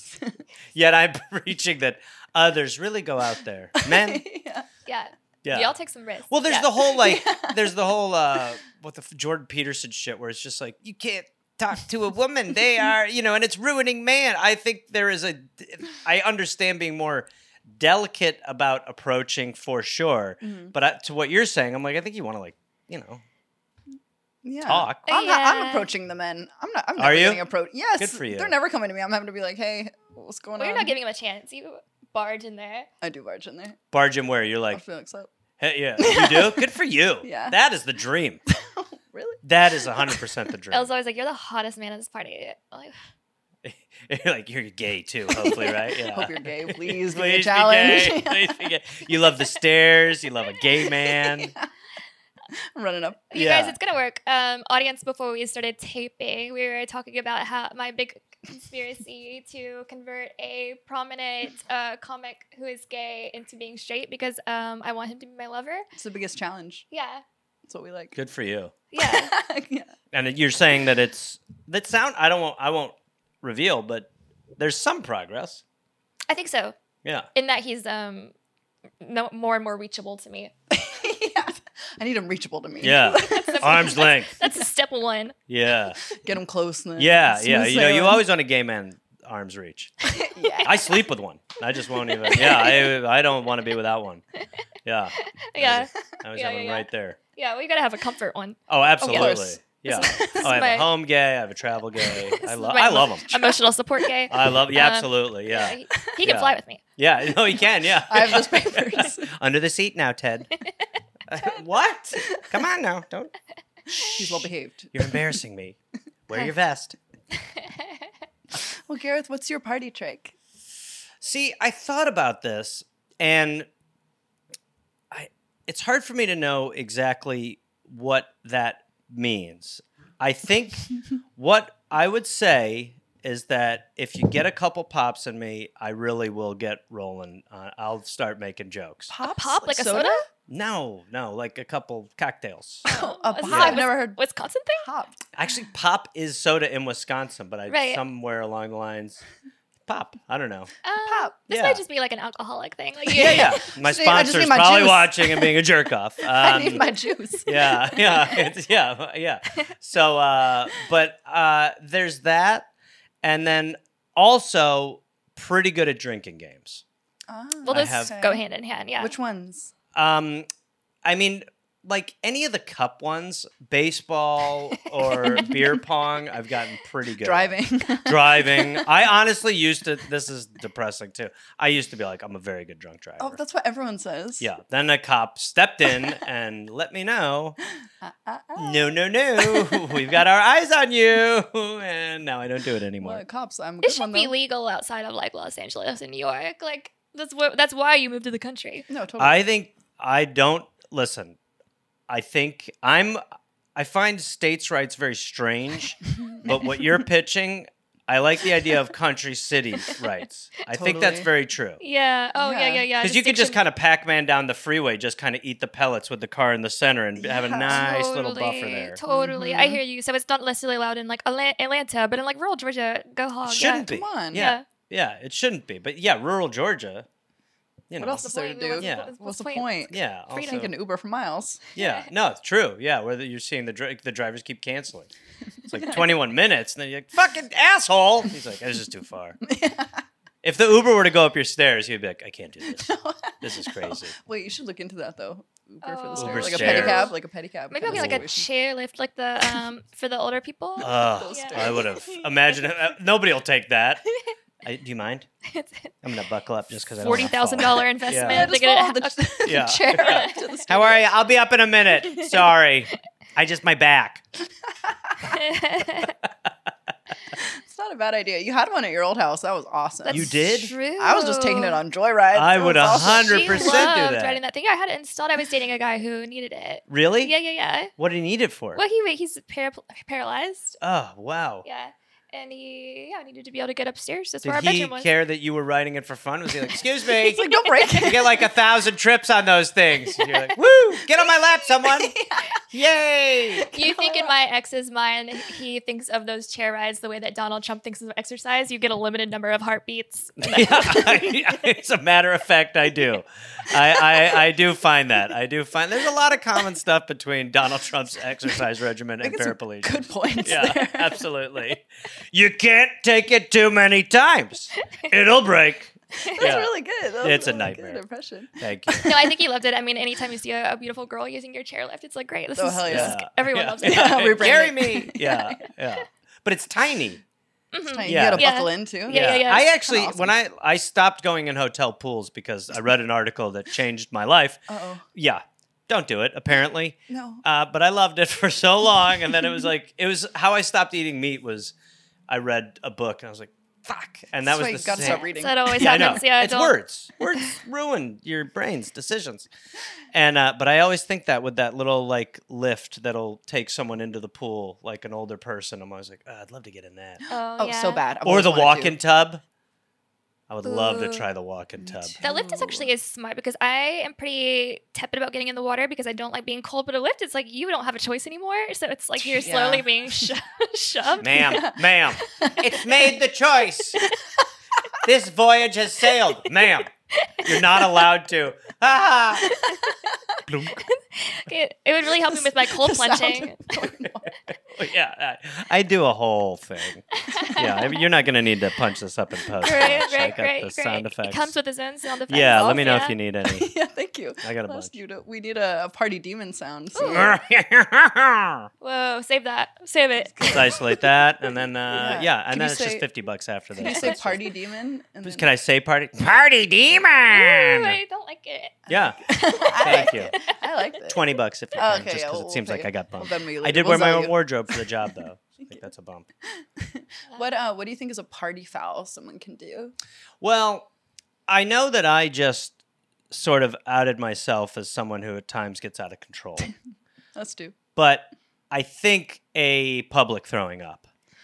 Yet I'm preaching that others really go out there. Men, yeah. yeah. yeah. Y'all take some risks. Well, there's Yeah. the whole like, Yeah. there's the whole uh, what the f- Jordan Peterson shit, where it's just like you can't talk to a woman; they are, you know, and it's ruining man. I think there is a, I understand being more delicate about approaching for sure, Mhm. but I, to what you're saying, I'm like, I think you want to like, you know, Yeah. talk. I'm, not, I'm Yeah. approaching the men. I'm not. I'm Are never you? getting approached. Yes. Good for you. They're never coming to me. I'm having to be like, hey, what's going Well, on? you're not giving him a chance. You barge in there. I do barge in there. Barge him where you're I like, feel like so. Hey, yeah, you do? Good for you. Yeah. That is the dream. Really? That is one hundred percent the dream. I was always like, "You're the hottest man at this party." I'm like, You're like, you're gay too, hopefully, right? Yeah. Hope you're gay. Please, give me a Please be challenge. gay. Please be gay. You love the stairs. You love a gay man. I'm running up. you Yeah. guys, it's gonna work. Um, audience, before we started taping, we were talking about how my big conspiracy to convert a prominent uh, comic who is gay into being straight because um, I want him to be my lover. It's the biggest challenge. Yeah, That's what we like. Good for you. yeah. Yeah. And you're saying that it's that sound. I don't. Want, I won't reveal, but there's some progress. I think so. Yeah. In that he's um, no, more and more reachable to me. Yeah. I need him reachable to me. Yeah. Arm's length. That's step one. Yeah. Get him close. Then. Yeah. Smooth Yeah. You know, you sailing. always want a gay man arm's reach. Yeah. I sleep with one. I just won't even. Yeah. I I don't want to be without one. Yeah. Yeah, I always Yeah, have yeah, one yeah. right there. yeah. We gotta have a comfort one. Oh, absolutely. course. Yeah. This is- this Oh, I is have a my- home gay. I have a travel gay. This I is love. my I emo- love them. Emotional support gay. I love. Yeah. Um, Absolutely. Yeah. he, he can Yeah. fly with me. Yeah. No, he can. Yeah. I have those papers. Under the seat now, Ted. What? Come on now. Don't. He's well behaved. You're embarrassing me. Wear your vest. Well, Gareth, what's your party trick? See, I thought about this, and I it's hard for me to know exactly what that means. I think what I would say is that if you get a couple pops in me, I really will get rolling. Uh, I'll start making jokes. Pops? Pop like a soda? No, no, like a couple cocktails. Oh, a This pop. is I've like never heard Wisconsin thing. pop. Actually, pop is soda in Wisconsin, but I Right. somewhere along the lines, pop. I don't know. Um, Pop. This Yeah. might just be like an alcoholic thing. Like, Yeah, yeah. My See, I just sponsor's need my probably juice. watching and being a jerk off. Um, I need my juice. yeah, yeah, it's, yeah, yeah. So, uh, but uh, there's that, and then also pretty good at drinking games. Ah, Well, I those have- go hand in hand. Yeah. Which ones? Um, I mean, like any of the cup ones, baseball or beer pong, I've gotten pretty good. at. Driving. Driving. I honestly used to. This is depressing too. I used to be like, I'm a very good drunk driver. Oh, that's what everyone says. Yeah. Then a cop stepped in and let me know. Uh, uh, uh. No, no, no. We've got our eyes on you. And now I don't do it anymore. Well, cops. I'm a It good should one, be though. legal outside of like Los Angeles and New York. Like that's what that's why you moved to the country. No, totally. I think I don't listen. I think I'm. I find states' rights very strange, but what you're pitching, I like the idea of country city rights. I think that's Totally. very true. Yeah. Oh yeah, Yeah. yeah, yeah. Because you could just kind of Pac-Man down the freeway, just kind of eat the pellets with the car in the center and have a Yeah. nice little buffer there. Totally. I Mhm. hear you. So it's not necessarily allowed in like Atla- Atlanta, but in like rural Georgia, go hog. Shouldn't Come be. on. Yeah. Yeah, it shouldn't be. But yeah, rural Georgia, you know. What else is there to point? do? What's- Yeah. what's- What's the point? point? Yeah. Freedom. Also, Take an Uber for miles. yeah. No, it's true. Yeah, whether you're seeing the dri- the drivers keep canceling. It's like twenty-one minutes, and then you're like, "Fucking asshole!" He's like, "This is too far." If the Uber were to go up your stairs, you'd be like, "I can't do this. This is crazy." Wait, you should look into that though. Uber for the Oh. stairs. Uber like a stairs. pedicab, like a pedicab. Maybe I'll kind get of like a situation. chairlift, like the um for the older people. Ugh, Those Yeah. stairs. I would have. Imagine uh, nobody will take that. I, do you mind? I'm gonna buckle up just because I don't Forty wanna thousand fall. dollar investment. Yeah. Yeah, just They get follow a- the, the Yeah. chair Yeah. up to the How are you? I'll be up in a minute. Sorry, I just my back. It's not a bad idea. You had one at your old house. That was awesome. That's You did? True. I was just taking it on joyrides. I It would was a awesome. hundred She percent do loved that. riding that thing. Yeah, I had it installed. I was dating a guy who needed it. Really? Yeah, yeah, yeah. What do you need it for? Well, he he's para- paralyzed. Oh wow. Yeah, and he yeah needed to be able to get upstairs. That's Did where our he bedroom was. care that you were riding it for fun? Was he like, "Excuse me"? It's like, don't break You it. get like a thousand trips on those things. You're like, "Woo! Get on my lap, someone! Yay!" You think in my ex's mind, he thinks of those chair rides the way that Donald Trump thinks of exercise. You get a limited number of heartbeats. Yeah, I, it's a matter of fact, I do. I, I I do find that. I do find there's a lot of common stuff between Donald Trump's exercise regimen and Making some paraplegia. Good points Yeah, there. absolutely. You can't take it too many times. It'll break. That's Yeah. really good. That was It's a really nightmare. Good impression. Thank you. No, I think he loved it. I mean, anytime you see a, a beautiful girl using your chairlift, it's like great. This Oh, is, hell this yeah. is everyone Yeah. loves it. Yeah. Rebrand Carry it. me. Yeah, yeah. But it's tiny. Mhm. Tiny. Yeah. You gotta Yeah. buckle in too. Yeah, yeah, yeah. I It's actually, kinda awesome. when I I stopped going in hotel pools because I read an article that changed my life. Uh oh. Yeah, don't do it. Apparently, No. uh, but I loved it for so long, and then it was like it was how I stopped eating meat was I read a book and I was like, fuck, and that That's why was you the gotta same. stop reading. So it always Yeah, I know. happens. Yeah, it's don't- words. Words ruin your brain's decisions. And uh, but I always think that with that little like lift that'll take someone into the pool, like an older person. I'm always like, oh, I'd love to get in that. Oh, Oh, yeah. so bad. I've Or always the wanted to. walk-in tub. I would love to Ooh. try the walk-in tub. That lift is actually is smart because I am pretty tepid about getting in the water because I don't like being cold. But a lift, it's like you don't have a choice anymore. So it's like you're Yeah. slowly being sho- shoved. Ma'am, ma'am, it's made the choice. This voyage has sailed. Ma'am, you're not allowed to. Ah! Blunk. It, it would really help me with my cold The sound plunging. of going on. Yeah, I, I do a whole thing. Yeah, I mean, you're not going to need to punch this up in post. Great, much. I great, got great, the great. sound It effects. comes with its own sound effects. yeah, Oh, let me know yeah. if you need any. Yeah, thank you. I got a Plus, bunch. you do- we need a, a party demon sound. So. Whoa, save that. Save it. Let's isolate that, and then uh, Yeah. yeah, and Can then you it's just say- fifty bucks after that. Can you say party demon? And Just- then- Can I say party? Party Ooh, demon. I don't like it. Yeah, I thank like you. it. I liked it. Twenty bucks if you Oh, can, okay, just yeah, because we'll- it seems we'll like pay I got We'll bumped. bend me I later. did We'll wear my sell own you. wardrobe for the job, though. I think that's a bump. What uh what do you think is a party foul someone can do? Well, I know that I just sort of outed myself as someone who at times gets out of control, Let's do. but I think a public throwing up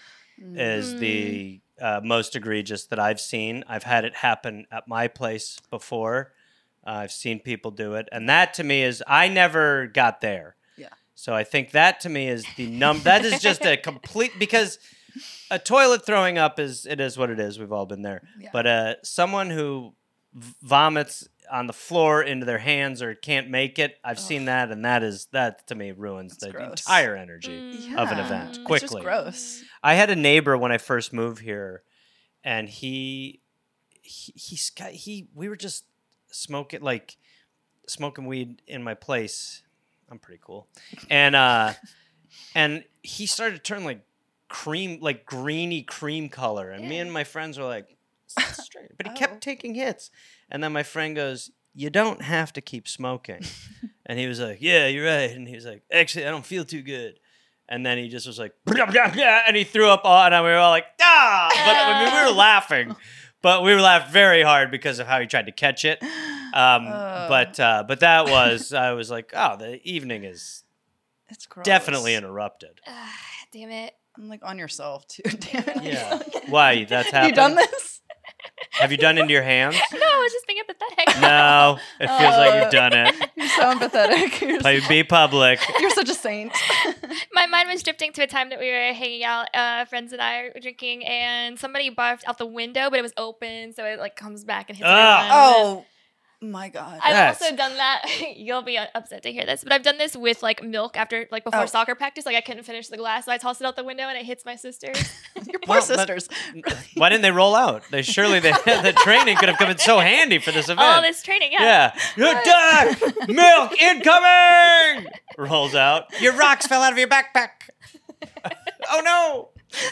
is the uh, most egregious that I've seen. I've had it happen at my place before. Uh, I've seen people do it, and that to me is I never got there. Yeah. So I think that to me is the num. That is just a complete because a toilet throwing up is it is what it is. We've all been there. Yeah. But uh, someone who v- vomits on the floor into their hands or can't make it, I've seen that, and that is that to me ruins That's the gross. entire energy Mm. of an Yeah. event It's just quickly. gross. I had a neighbor when I first moved here, and he he he's got, he we were just smoking like smoking weed in my place. I'm pretty cool, and uh, and he started to turn like cream, like greeny cream color, and me and my friends were like, "That's strange," but he Oh. kept taking hits, and then my friend goes, "You don't have to keep smoking," and he was like, "Yeah, you're right," and he was like, "Actually, I don't feel too good." And then he just was like, blah, blah, blah, and he threw up all, and we were all like, ah! But I mean, we were laughing, but we were laughing very hard because of how he tried to catch it. Um, Oh. But uh, but that was, I was like, oh, the evening is It's gross. definitely interrupted. Ah, damn it. I'm like on yourself too. Damn it. Yeah. Why? That's You happened? done this? Have you done it into your hands? No, I was just being empathetic. No. It feels like Uh, you've done it. You're so empathetic. You're, Play, be public. you're such a saint. My mind was drifting to a time that we were hanging out, uh, friends and I were drinking, and somebody barfed out the window, but it was open, so it like comes back and hits Ah. everyone. Oh my god. I've That's- also done that. You'll be upset to hear this, but I've done this with like milk after, like before Oh. soccer practice. Like I couldn't finish the glass, so I tossed it out the window and it hits my sister. Your poor Well, but- sisters. Why didn't they roll out? They surely they, the training could have come in so handy for this event. All this training, yeah. Yeah. Your dad, milk incoming. Rolls out. Your rocks fell out of your backpack. Oh no.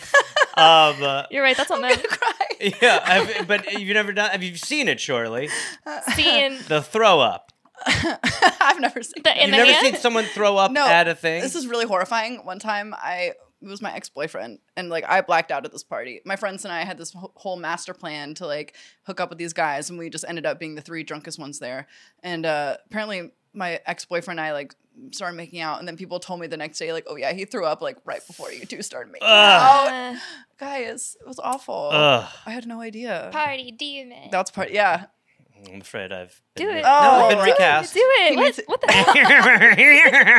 Um. uh, You're right. That's on I'm them. gonna cry. yeah. I've, but you've never done. Have you seen it? Surely Seeing the throw up. I've never seen the it. in You've the never hand. seen someone throw up No, at a thing. This is really horrifying. One time, I it was my ex boyfriend, and like I blacked out at this party. My friends and I had this wh- whole master plan to like hook up with these guys, and we just ended up being the three drunkest ones there. And uh, apparently, my ex boyfriend and I like started making out, and then people told me the next day, like, "Oh yeah, he threw up like right before you two started making Ugh. out." Uh, Guys, it was awful. Ugh. I had no idea. party demon. That's part. Yeah. I'm afraid I've been Do re- it. No, I've been Oh. recast. Do it. He What, needs- what the hell?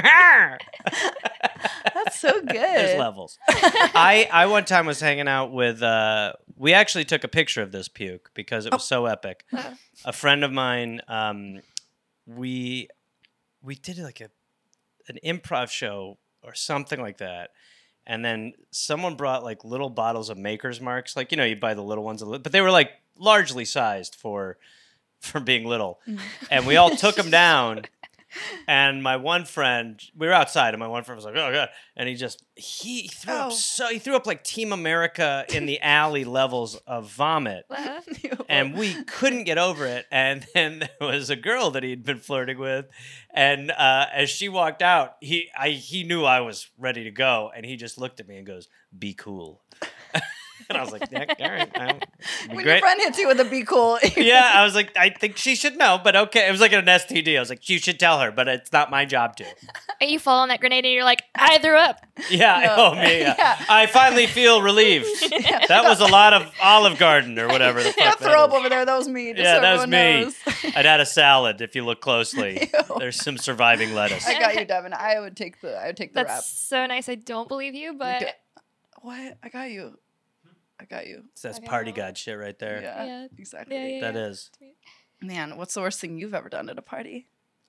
That's so good. There's levels. I I one time was hanging out with. Uh, we actually took a picture of this puke because it was so epic. A friend of mine. Um, we we did like a an improv show or something like that, and then someone brought like little bottles of Maker's Marks. Like you know, you buy the little ones, but they were like largely sized for for being little, and we all took them down. And my one friend, we were outside, and my one friend was like, "Oh god!" And he just he threw Oh. up so he threw up like Team America in the alley levels of vomit, What? and we couldn't get over it. And then there was a girl that he'd been flirting with, and uh, as she walked out, he I he knew I was ready to go, and he just looked at me and goes, "Be cool." And I was like, yeah, all right, I'll be when your great. friend hits you with a be cool. Yeah, I was like, I think she should know, but okay. It was like an S T D. I was like, you should tell her, but it's not my job to. And you fall on that grenade and you're like, I threw up. Yeah, No. oh me. Yeah. Yeah. I finally feel relieved. That was a lot of Olive Garden or whatever the fuck. Got that throw up is. over there. That was me. Just Yeah, so that was everyone me. knows. I'd had a salad. If you look closely, Ew. there's some surviving lettuce. I got you, Devin. I would take the. I would take the That's rap. so nice. I don't believe you, but Okay. What? I got you. I got you. That's Okay, party well. god shit right there. Yeah, Yeah. exactly. Yeah, yeah, That yeah. is. Man, what's the worst thing you've ever done at a party?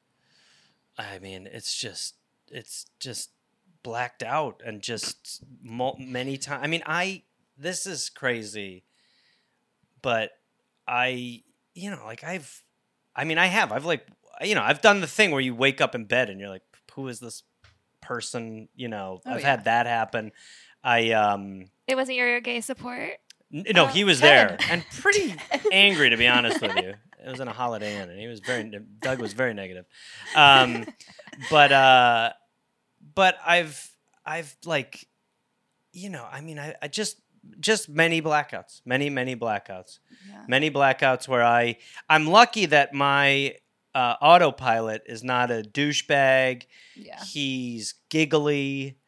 I mean, it's just, it's just blacked out and just mul- many times. I mean, I, this is crazy, but I, you know, like I've, I mean, I have, I've like, you know, I've done the thing where you wake up in bed and you're like, who is this person? You know, Oh, I've yeah. had that happen. I, um, It wasn't your gay support. n- no, Oh, he was Ted. there and pretty angry, to be honest with you. It was in a Holiday Inn, and he was very. Doug was very negative, um, but uh, but I've I've like, you know, I mean, I, I just just many blackouts, many many blackouts, Yeah. many blackouts where I I'm lucky that my uh, autopilot is not a douchebag. Yeah. He's giggly.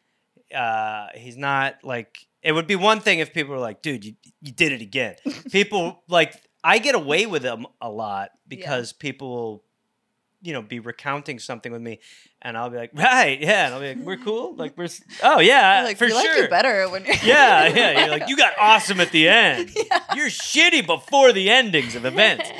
Uh, he's not like. It would be one thing if people were like, "Dude, you you did it again." People like I get away with them a lot because people will, you know, be recounting something with me, and I'll be like, "Right, yeah," and I'll be like, "We're cool, like we're s- oh yeah, You're like, for we sure." like you better when you're. Yeah, yeah. You're like, you got awesome at the end. You're shitty before the endings of events.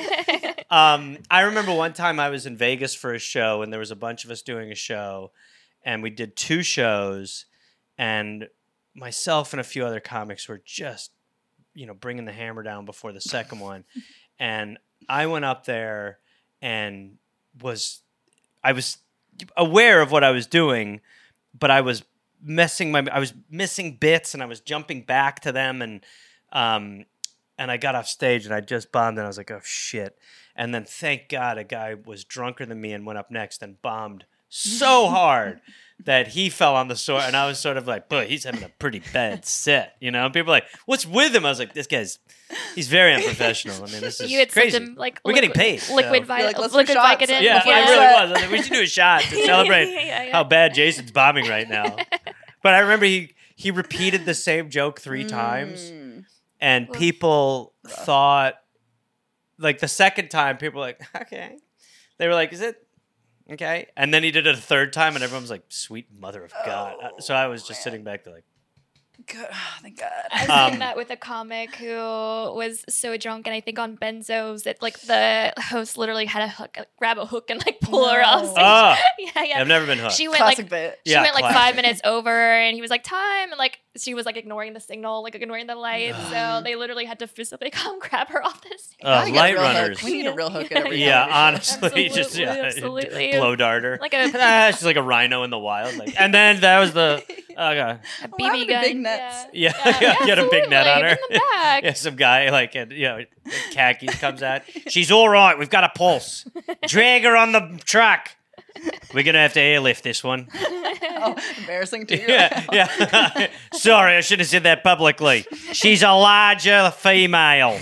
Um, I remember one time I was in Vegas for a show, and there was a bunch of us doing a show, and we did two shows, and myself and a few other comics were just, you know, bringing the hammer down before the second one, and I went up there and was, I was aware of what I was doing, but I was messing my, I was missing bits, and I was jumping back to them, and um, and I got off stage, and I just bombed, and I was like, oh shit. And then thank God a guy was drunker than me and went up next and bombed so hard that he fell on the sword. And I was sort of like, boy, he's having a pretty bad set. You know, people were like, what's with him? I was like, this guy's, he's very unprofessional. I mean, this is You had crazy. such a like We're getting liquid- paid, so- Liquid You're vi- like, let's do liquid shots. Vicodin. Yeah, before I the really set. was. I was like, we should do a shot to celebrate Yeah, yeah. how bad Jason's bombing right now. But I remember he, he repeated the same joke three times. Mm. And Oof. people thought, like the second time, people were like, okay. They were like, is it okay? And then he did it a third time, and everyone was like, sweet mother of God. Oh, So I was just man. sitting back there like, Good. Oh, thank God. I was Um, doing that with a comic who was so drunk, and I think on benzos that like the host literally had to hook, grab a hook and like pull her off No. stage. oh, yeah, yeah. I've never been hooked. She went Classic like bit. she Yeah, went like classic. five minutes over, and he was like time, and like she was like ignoring the signal, like ignoring the lights. so they literally had to physically come grab her off the stage. Uh, Gotta get a light real hook. runners. We need a real hook at every Yeah, comedy show. honestly, just yeah, Absolutely, absolutely. blow darter. Like a- ah, she's like a rhino in the wild. Like, and then that was the okay. A What B happened B to gun. big nets? Yeah, yeah, you had a big net on her. absolutely, In the back. Yeah, some guy like in, you know, khakis comes out. She's all right. We've got a pulse. Drag her on the truck. We're gonna have to airlift this one. Oh, embarrassing to you. Yeah, yeah. Sorry, I should have said that publicly. She's a larger female.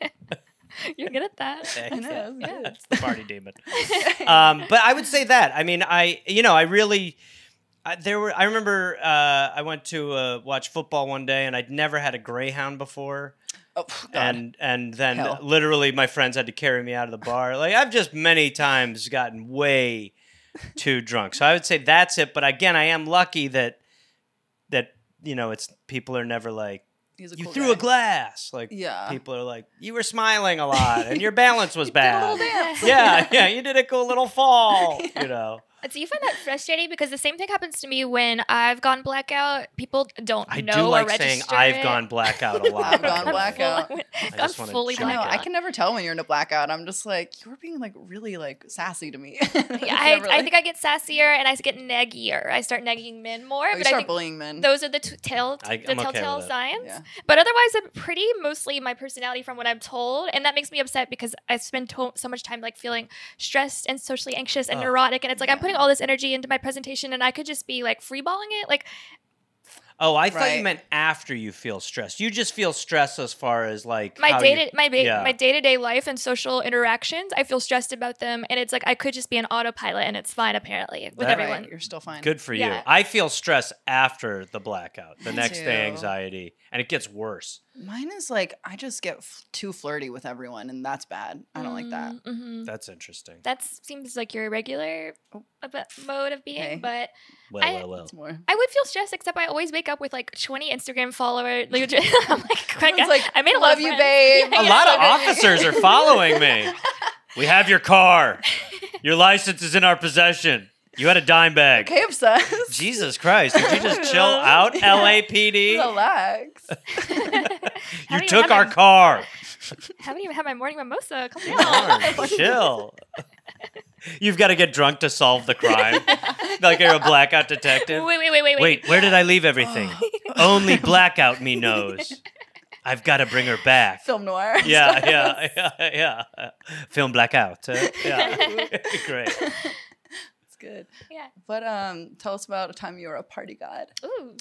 You're good at that. I know. Yeah. That's the party demon. Um, but I would say that. I mean, I you know, I really. I, there were. I remember uh, I went to uh, watch football one day, and I'd never had a Greyhound before. Oh, God. And and then Hell. literally my friends had to carry me out of the bar. Like I've just many times gotten way too drunk. So I would say that's it. But again, I am lucky that that you know it's people are never like He's a you cool threw guy. a glass. Like Yeah. people are like you were smiling a lot and your balance was Did a little bad. dance. Yeah, yeah, you did a cool little fall. You know. Do you find that frustrating? Because the same thing happens to me when I've gone blackout. People don't I know do like or saying register I've it. gone blackout a lot. I've gone blackout. I've I gone just wanna fully check I know. it I blackout. can never tell when you're in a blackout. I'm just like, you're being like really like sassy to me. Yeah, I, I think I get sassier and I get neggier. I start negging men more. oh, you but I start think bullying men. those are the t- tell- I- the I'm okay telltale with it. signs. Yeah. But otherwise, I'm pretty mostly my personality from what I'm told, and that makes me upset because I spend to- so much time like feeling stressed and socially anxious and Ugh. neurotic, and it's like I'm Yeah. putting all this energy into my presentation, and I could just be like freeballing it. Like, Oh, I thought you Right. meant after you feel stressed. You just feel stressed as far as like my how day you- to my ba- yeah. my day to day life and social interactions, I feel stressed about them, and it's like I could just be an autopilot, and it's fine apparently with That- everyone. Right, you're still fine. Good for you. Yeah. I feel stress after the blackout. The Me next day too. anxiety, and it gets worse. Mine is like I just get f- too flirty with everyone, and that's bad. I don't like that. Mm-hmm. That's interesting. That seems like your regular Oh. a bit mode of being, Okay. but Well, I- well, well. It's more. I would feel stressed, except I always wake up with like twenty Instagram followers. Like, I'm like, Everyone's like, I made a lot love of you, friends. babe. Yeah, A yeah. lot of Yeah. officers are following me. We have your car. Your license is in our possession. You had a dime bag. Okay, obsessed. Jesus Christ! Did you just chill out, L A P D? Relax. You Haven't took even our had my- car. Haven't even had my morning mimosa. Come Come on. on, chill. You've got to get drunk to solve the crime, like you're a blackout detective. Wait, wait, wait, wait, Wait, where did I leave everything? Only blackout me knows. I've got to bring her back. Film noir. Yeah, yeah, yeah, yeah. Film blackout. Uh, yeah, great. It's good. Yeah. But um, tell us about a time you were a party god. Ooh.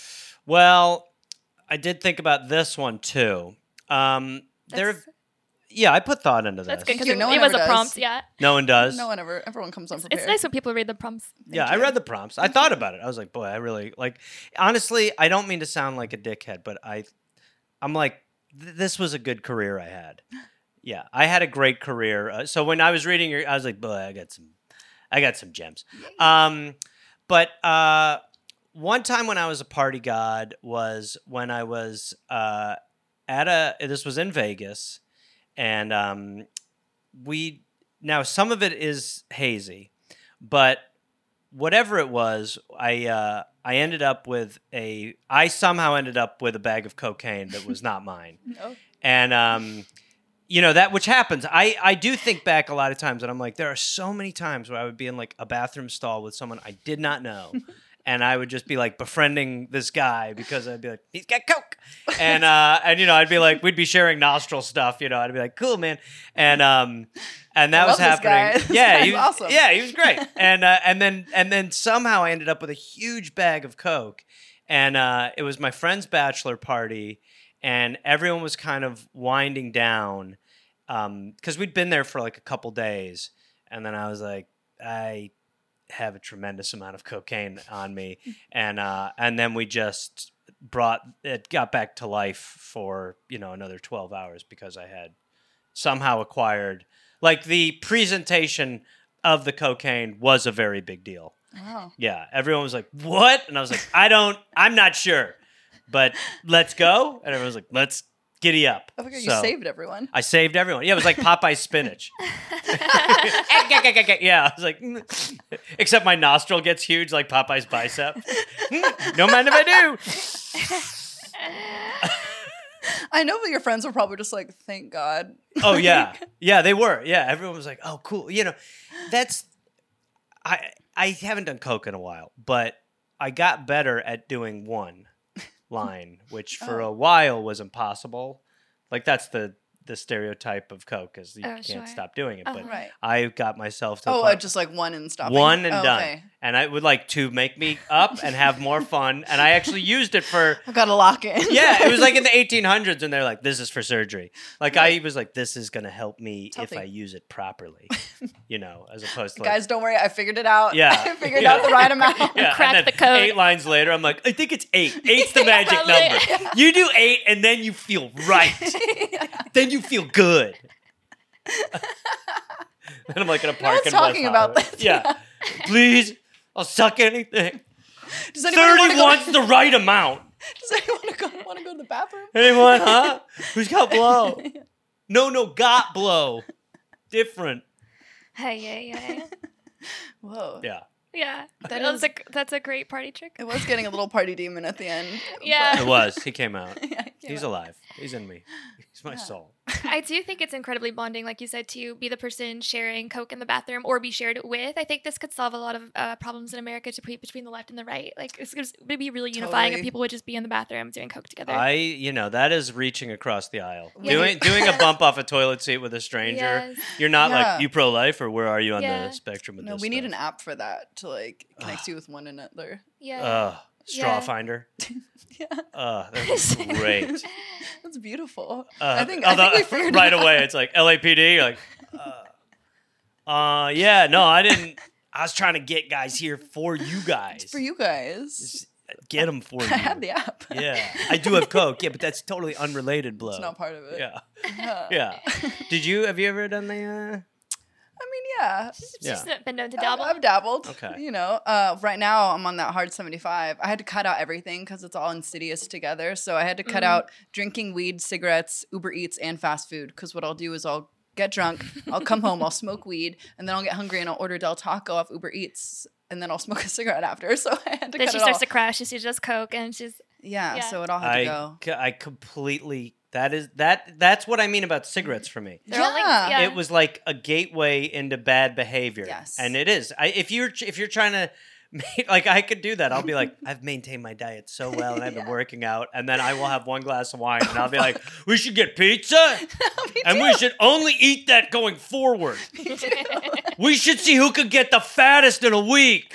Well, I did think about this one too. Um, there, That's, yeah, I put thought into this. that's good because you. it, No one it was ever a does. prompt. Yeah. No one does. No one ever. Everyone comes unprepared. It's nice when people read the prompts. Yeah, Thank I you. read the prompts. I thought about it. I was like, boy, I really like. Honestly, I don't mean to sound like a dickhead, but I, I'm like, th- this was a good career I had. Yeah, I had a great career. Uh, so when I was reading your, I was like, boy, I got some, I got some gems. Um, but uh, one time when I was a party god was when I was uh, at a. This was in Vegas, and um, we now some of it is hazy, but whatever it was, I uh, I ended up with a. I somehow ended up with a bag of cocaine that was not mine, No. and um, you know that which happens. I I do think back a lot of times, and I'm like, there are so many times where I would be in like a bathroom stall with someone I did not know. And I would just be like befriending this guy because I'd be like, he's got coke, and uh, and you know I'd be like, we'd be sharing nostril stuff, you know. I'd be like, cool, man, and um, and that I was love this guy. happening. This Yeah, guy's he was awesome. Yeah, he was great, and uh, and then and then somehow I ended up with a huge bag of coke, and uh, it was my friend's bachelor party, and everyone was kind of winding down, because we'd been there for like a couple days, and then I was like, I. have a tremendous amount of cocaine on me, and uh, and then we just brought it got back to life for you know another twelve hours because I had somehow acquired like the presentation of the cocaine was a very big deal. Wow. Yeah, everyone was like, "What?" And I was like, "I don't, I'm not sure, but let's go." And everyone was like, "Let's giddy up." I forgot So, you saved everyone. I saved everyone. Yeah, it was like Popeye's spinach. Yeah, I was like, mm. Except my nostril gets huge like Popeye's bicep. Mm, don't mind if I do. I know, but your friends were probably just like, thank God. Oh yeah, yeah, they were. Yeah, everyone was like, "Oh, cool." You know, that's I. I haven't done coke in a while, but I got better at doing one line, which for Oh. a while was impossible. Like that's the the stereotype of coke is you Oh, can't sure. stop doing it. Oh. But Right. I got myself to the Oh, point- uh, just like one and stopping. one and Oh, done. okay. And I would like to make me up and have more fun. And I actually used it for I've got to lock in. yeah, it was like in the eighteen hundreds, and they're like, "This is for surgery." Like I was like, "This is gonna help me It's if healthy. I use it properly," you know, as opposed to like, Guys, don't worry. I figured it out. Yeah. I figured Yeah. out the right amount. yeah, crack and then the code. Eight lines later, I'm like, "I think it's eight. Eight's the magic Probably. number. You do eight, and then you feel right. Then you feel good." And I'm like in a park one's in talking West about Hollywood. this. Yeah, please, I'll suck anything. Does anyone want to go? Thirty-one's the right amount. Does anyone want to go, want to go to the bathroom? Anyone, huh? Who's got blow? No, no, got blow. Different. Hey, yeah, yeah. Whoa. Yeah. Yeah, That that is- that's a that's a great party trick. It was getting a little party demon at the end. Yeah. It was. He came out. but- yeah, he He's came out. alive. He's in me. He's my Yeah. soul. I do think it's incredibly bonding, like you said, to be the person sharing Coke in the bathroom or be shared with. I think this could solve a lot of uh, problems in America to pre- between the left and the right. Like it's, it's, it would be really unifying Totally. if people would just be in the bathroom doing Coke together. I, you know, that is reaching across the aisle. Yeah. Doing doing a bump off a toilet seat with a stranger. Yes. You're not Yeah. like, you pro-life, or where are you on Yeah. the spectrum with No, this we need an stuff? app for that to like connect you with one another. Yeah. Ugh, straw Yeah. finder. Yeah, Ugh, that's great. that's beautiful. Uh, I think I although, think we figured right it out. away it's like L A P D. You're like, uh, uh, yeah, no, I didn't. I was trying to get guys here for you guys. It's for you guys. Just get them for I you. have the app. Yeah, I do have Coke. Yeah, but that's totally unrelated, blow. It's not part of it. Yeah, Yeah. yeah. Did you? Have you ever done the? Uh... I mean, yeah. She's Yeah. been known to I've, dabble. I've dabbled. Okay. You know, uh, right now I'm on that hard seventy-five. I had to cut out everything because it's all insidious together. So I had to cut Mhm. out drinking weed, cigarettes, Uber Eats, and fast food. Because what I'll do is I'll get drunk, I'll come home, I'll smoke weed, and then I'll get hungry and I'll order Del Taco off Uber Eats, and then I'll smoke a cigarette after. So I had to then cut she it starts all. to crash. She sees just Coke, and she's yeah, Yeah. so it all had to I, go. c- I completely. That is that. That's what I mean about cigarettes for me. they're all linked. Yeah. Yeah. It was like a gateway into bad behavior. Yes. And it is. I, if you're if you're trying to make, like I could do that. I'll be like, I've maintained my diet so well and I've been Yeah. working out, and then I will have one glass of wine and I'll be like, we should get pizza Me and too. we should only eat that going forward. We should see who could get the fattest in a week.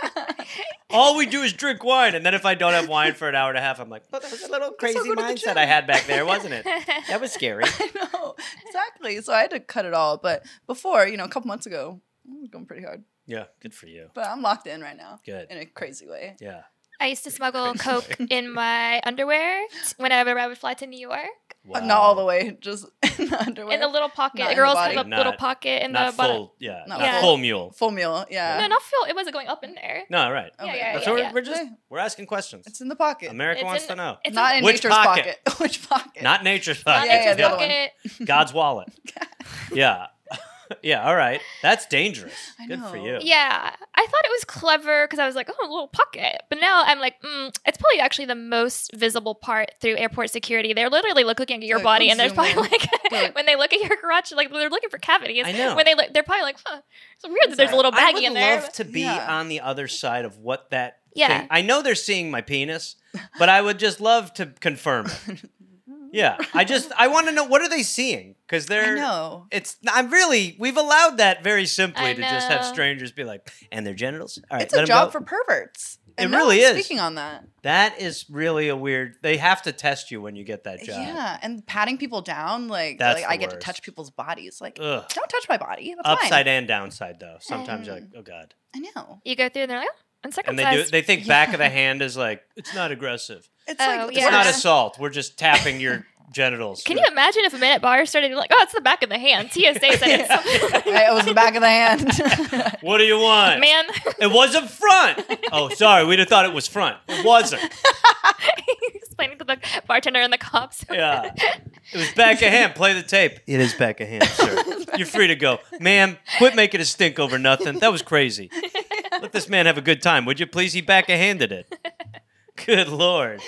All we do is drink wine, and then if I don't have wine for an hour and a half, I'm like, well, that was a little crazy go to the mindset gym. I had back there, wasn't it? That was scary. I know, exactly. So I had to cut it all. But before, you know, a couple months ago, I was going pretty hard. Yeah, good for you. But I'm locked in right now. Good. In a crazy way. Yeah. I used to smuggle Crazy. Coke in my underwear whenever I would fly to New York. Uh, Not all Wow. the way, just in the underwear. In the little pocket. Not The in the girls body. have a Not- little pocket in Not the bottom. full, yeah, Not not full. full mule. full meal. Yeah. No, not full. It wasn't going up in there. No, right. Yeah, yeah, That's yeah, what we're, yeah. we're just Hey, we're asking questions. it's in the pocket. America It's wants in- to know. It's Not in, in Which nature's pocket? pocket. Which pocket? Not nature's not pocket. Yeah, yeah, in the your other one. pocket. God's wallet. Yeah. Yeah, all right. That's dangerous. I Good for know. you. Yeah, I thought it was clever because I was like, oh, a little pocket. But now I'm like, mm, it's probably actually the most visible part through airport security. They're literally looking at your Like, body, let's and there's zoom probably in. like, Like- when they look at your crotch, like they're looking for cavities. I know. When they look, they're probably like, huh, it's weird that there's a little I baggie would in there. love to be Yeah. on the other side of what that Yeah. thing. I know they're seeing my penis, but I would just love to confirm it. Yeah. I just I want to know, what are they seeing? Because I they're know. It's I'm really we've allowed that very simply I to just have know. strangers be like, and their genitals. All right, It's let a 'em job go. for perverts. It And no really one's is. Speaking on that. That is really a weird. They have to test you when you get that job. Yeah, and patting people down, like, That's like the I get to worst. touch people's bodies. Like, Ugh. don't touch my body. That's Upside fine. and downside though. Sometimes you're like, oh god. I know. You go through and they're like, oh, And uncircumcised. they do. They think back Yeah. of the hand is like it's not aggressive. It's Oh, like It's Yeah. not assault. We're just tapping your genitals. Can you imagine if a minute bar started like, oh, it's the back of the hand. T S A said it's something. Hey, it was the back of the hand. What do you want? Man, It wasn't front. Oh, sorry. We'd have thought it was front. It wasn't. explaining to the bartender and the cops. Yeah. It was back of hand. Play the tape. It is back of hand, sir. You're free to go. Ma'am, quit making a stink over nothing. That was crazy. Let this man have a good time. Would you please? He back of handed it. Good Lord.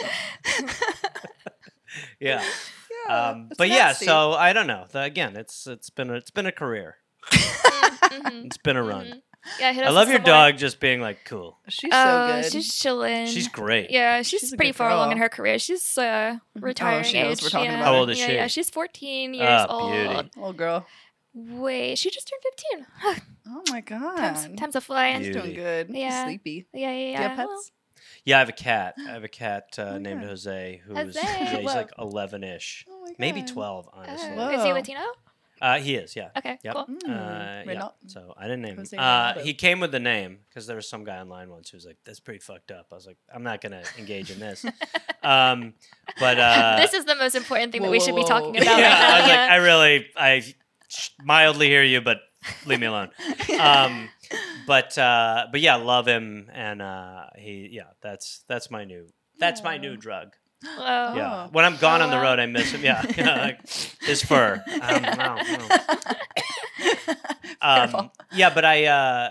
Yeah. Um, it's but yeah, nasty. so I don't know. The- again, it's it's been a, it's been a career. Mhm. It's been a run. Mhm. Yeah, hit I us love with your some more. dog just being like cool. She's Oh, so good. she's chilling. She's great. Yeah, she's, She's a pretty good far along girl. in her career. She's uh, retiring she knows age. we're talking yeah. about How old is yeah, she? Yeah, she's fourteen years Ah, old. beauty. Little girl. Wait, she just turned fifteen. Oh my god. time's, time's a flying. Beauty. She's doing good. She's Yeah. sleepy. Yeah, yeah, yeah. Do you have Well, pets? Yeah, I have a cat. I have a cat uh, Oh, named yeah. Jose, who's Jose. yeah, he's Whoa. like eleven-ish, Oh my god. maybe twelve, uh, honestly. Whoa. is he Latino? Uh, he is, yeah. Okay, Yep. cool. Mm, Uh, yeah. Renato. So I didn't name him. Jose Uh, Renato. he came with the name because there was some guy online once who was like, "That's pretty fucked up." I was like, "I'm not gonna engage in this." um, but uh, this is the most important thing that Whoa, we whoa, should be whoa. talking yeah, about right now. I was yeah. like, I really, I mildly hear you, but leave me alone. Um, but uh, but yeah, love him, and uh, he, yeah, that's that's my new, that's my new Aw. drug. Oh. Yeah, Oh. when I'm gone on the wow. road, I miss him. Yeah, yeah, like, his fur. Um, wow, wow. Um, Careful. yeah, but I, uh,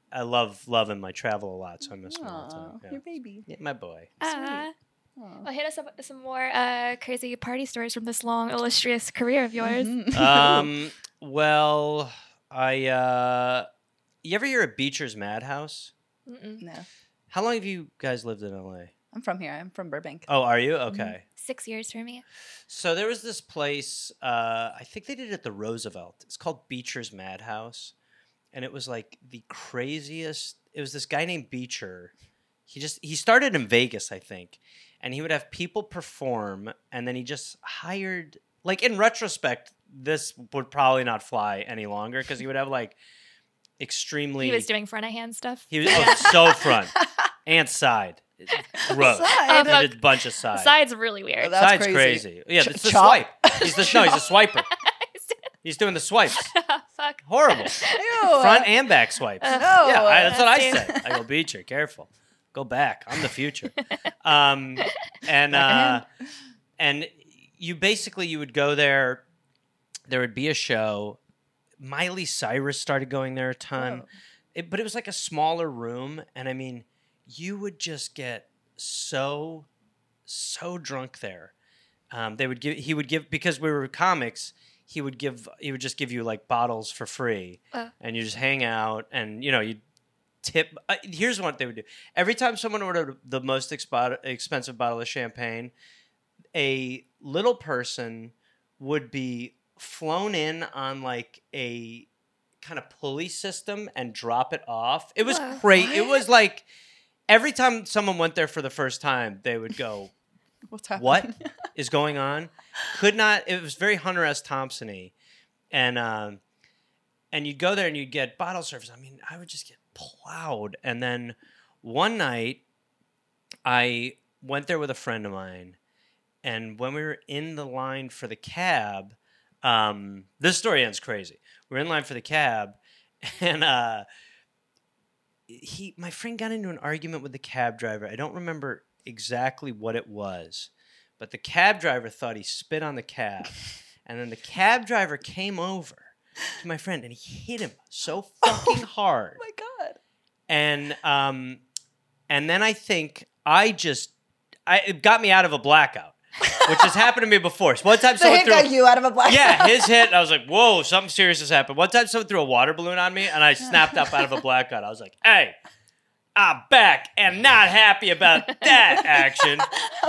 I love loving my travel a lot, so I miss him all the Aw, time. Yeah. your baby. Yeah, my boy. Uh, Aw. well, hit us up with some more uh, crazy party stories from this long, illustrious career of yours. Mhm. Um. Well, I. Uh, you ever hear of Beecher's Madhouse? Mm-mm. No, How long have you guys lived in L A? I'm from here. I'm from Burbank. Oh, are you? Okay. Six years for me. So there was this place, uh, I think they did it at the Roosevelt. It's called Beecher's Madhouse. And it was like the craziest. It was this guy named Beecher. He just, he started in Vegas, I think. And he would have people perform. And then he just hired, like in retrospect, this would probably not fly any longer because he would have like extremely. He was doing front of hand stuff. He was oh, so front and side. Gross. Side? Oh, He fuck. did a bunch of side. Side's really weird. Oh, that's Side's crazy. crazy. Yeah, Ch- it's the chop? swipe. He's the no, he's a swiper. He's doing the swipes. Fuck. Horrible. Ew. Front and back swipes. No. Yeah, I, that's what I That's said. I go, Beecher, careful. Go back. I'm the future. Um, and uh, Back and you basically you would go there. There would be a show. Miley Cyrus started going there a ton, Whoa. it, but it was like a smaller room, and I mean, you would just get so so drunk there. Um, they would give he would give because we were comics. He would give he would just give you like bottles for free, Oh. and you just hang out, and you know you tip. Uh, here's what they would do: every time someone ordered the most expo- expensive bottle of champagne, a little person would be flown in on like a kind of pulley system and drop it off. It was Whoa. great. It What? was like every time someone went there for the first time, they would go, What's happening? "What is going on?" Could not. It was very Hunter S. Thompson-y, and um, and you'd go there and you'd get bottle service. I mean, I would just get plowed. And then one night, I went there with a friend of mine, and when we were in the line for the cab, um, this story ends crazy. We're in line for the cab, and uh, he, my friend, got into an argument with the cab driver. I don't remember exactly what it was, but the cab driver thought he spit on the cab, and then the cab driver came over to my friend and he hit him so fucking hard. Oh my god. And um, and then I think I just, I it got me out of a blackout, which has happened to me before. So one time The someone hit threw, got you out of a black. yeah, his hit, and I was like, whoa, something serious has happened. One time someone threw a water balloon on me, and I snapped up out of a blackout. I was like, hey, I'm back and not happy about that action.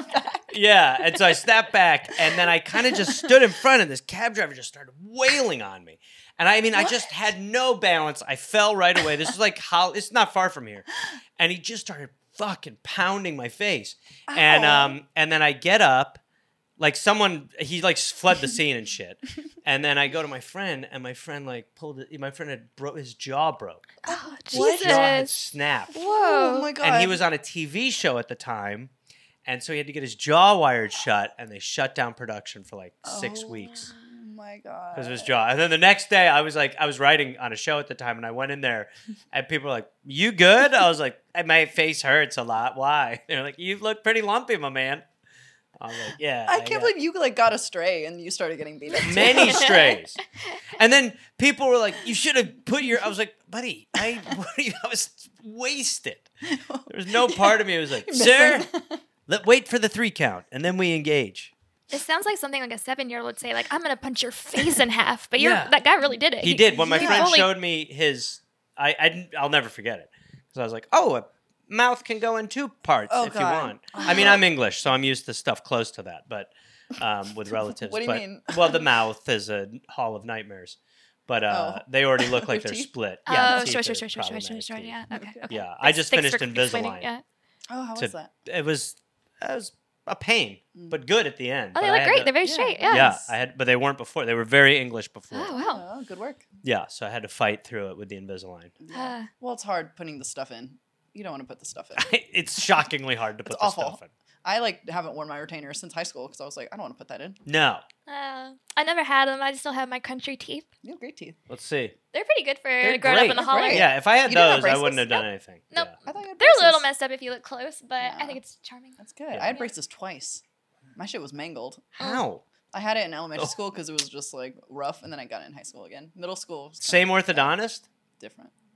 Yeah, and so I snapped back, and then I kind of just stood in front, and this cab driver just started wailing on me. And I mean, I just had no balance. I fell right away. This is like how it's not far from here, and he just started fucking pounding my face. And Ow. um, and then I get up, like someone he like fled the scene and shit. And then I go to my friend, and my friend like pulled it. My friend had broke his jaw broke. Oh, What? Jaw had Jesus. snapped. Whoa. Oh my god. And he was on a T V show at the time, and so he had to get his jaw wired shut, and they shut down production for like six Oh weeks my god. because of his jaw. And then the next day, I was like, I was writing on a show at the time, and I went in there, and people were like, "You good?" I was like, "My face hurts a lot. Why?" They're like, "You look pretty lumpy, my man." I was like, "Yeah." I can't got believe you like got a stray and you started getting beat up. too. many strays. And then people were like, "You should have put your." I was like, "Buddy, I what are you, I was wasted." There was no part of me. It was like, You're "Sir, missing. let wait for the three count, and then we engage." It sounds like something like a seven-year-old would say, like, "I'm gonna punch your face in half," but you're Yeah. that guy really did it. He did. When my he friend fully- showed me his, I, I didn't, I'll never forget it. Because I was like, "Oh, a mouth can go in two parts Oh, if you God. want." I mean, I'm English, so I'm used to stuff close to that, but um, with relatives. What do you but, mean? Well, the mouth is a hall of nightmares, but uh, Oh. they already look like With they're teeth? split. Oh, Yeah, the sure, teeth sure, are sure, sure, sure, sure, problematic sure. teeth. Yeah. Okay. Okay. Yeah, I Thanks- just thanks finished for explaining, Invisalign. Yeah. Oh, how to- was that? It was, it was a pain, but good at the end. Oh, they But I look had great. to- They're very Yeah. straight. yeah, Yeah. I had, but they weren't before. They were very English before. Oh wow. Oh, good work. Yeah, so I had to fight through it with the Invisalign. Uh, Well, it's hard putting the stuff in. You don't want to put the stuff in. It's shockingly hard to put It's the awful. stuff in. I like haven't worn my retainer since high school because I was like, I don't want to put that in. No, uh, I never had them. I still have my country teeth. You have great teeth. let's see. They're pretty good for They're growing up great. in the They're holler. great. Yeah, if I had You didn't have those, I braces? wouldn't have done anything. Nope. Yeah. I thought you had They're a little braces. messed up if you look close, but Yeah. I think it's charming. That's good. Yeah. I had braces twice. My shit was mangled. How? I had it in elementary Oh. school because it was just like rough, and then I got it in high school again. Middle school, was kinda Same orthodontist? different.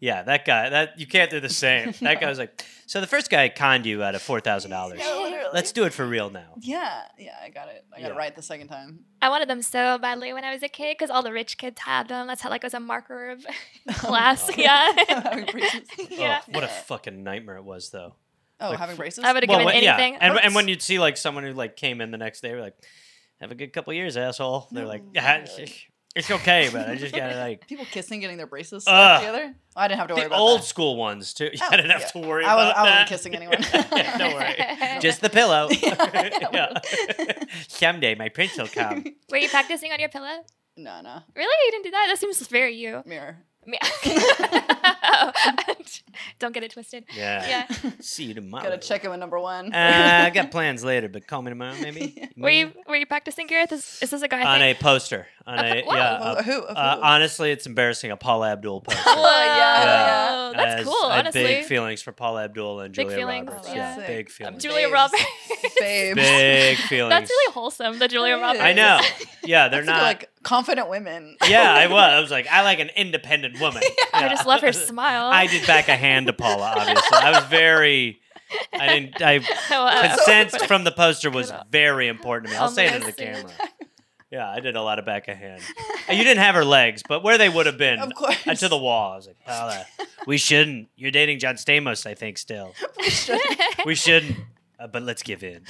Yeah, that guy. That you can't do the same. That guy was like, so the first guy conned you out of four thousand dollars. Yeah, literally. Let's do it for real now. Yeah, yeah, I got it. I got Yeah. it right the second time. I wanted them so badly when I was a kid because all the rich kids had them. That's how like was a marker of class. Oh. Yeah. Having braces. Yeah. Oh, what a fucking nightmare it was, though. Oh, Like, having braces? I would have Well, given when- yeah, anything. and, and Hurts. when you'd see like someone who like came in the next day, we're like, "Have a good couple years, asshole." They're No, like, not "Yeah, really. it's okay, but I just gotta like." People kissing, getting their braces Ugh. stuck together? Oh, I didn't have to worry The about old that. school ones too. Oh, I didn't have yeah. to worry I was- about I wasn't that. kissing anyone. Yeah, don't worry. Just the pillow. Yeah. Yeah. Someday my prince will come. Were you practicing on your pillow? No, no. Really? You didn't do that? That seems very you. Mirror. Me- oh. Don't get it twisted. Yeah. Yeah. See you tomorrow. Gotta check in with number one. Uh, I got plans later, but call me tomorrow, maybe. Were you were you practicing, Gareth? Is, is this a guy on thing? a poster? On A a po- wow. yeah. Who- a- who- who- uh, honestly, it's embarrassing. A Paul Abdul poster. Whoa, yeah, yeah. I That's has- cool, I had honestly. big feelings for Paul Abdul and Big Julia feelings, Roberts. yeah. Yeah, big feelings. Julia Babes. Roberts. Babes. Big feelings. That's really wholesome, the Julia It Roberts. I know. Yeah, they're That's what not. like confident women. Yeah, I was. I was like, I like an independent woman. I Yeah. just love her smile. I did back a hand to Paula. Obviously, I was very. I didn't. I Oh, uh, consent from the poster was very important to me. I'll Oh, say it into the amazing. camera. Yeah, I did a lot of back of hand. And you didn't have her legs, but where they would have been, Of course. uh, to the wall. I was like, Paula, we shouldn't. You're dating John Stamos, I think, still. We should. We shouldn't. Uh, but let's give in.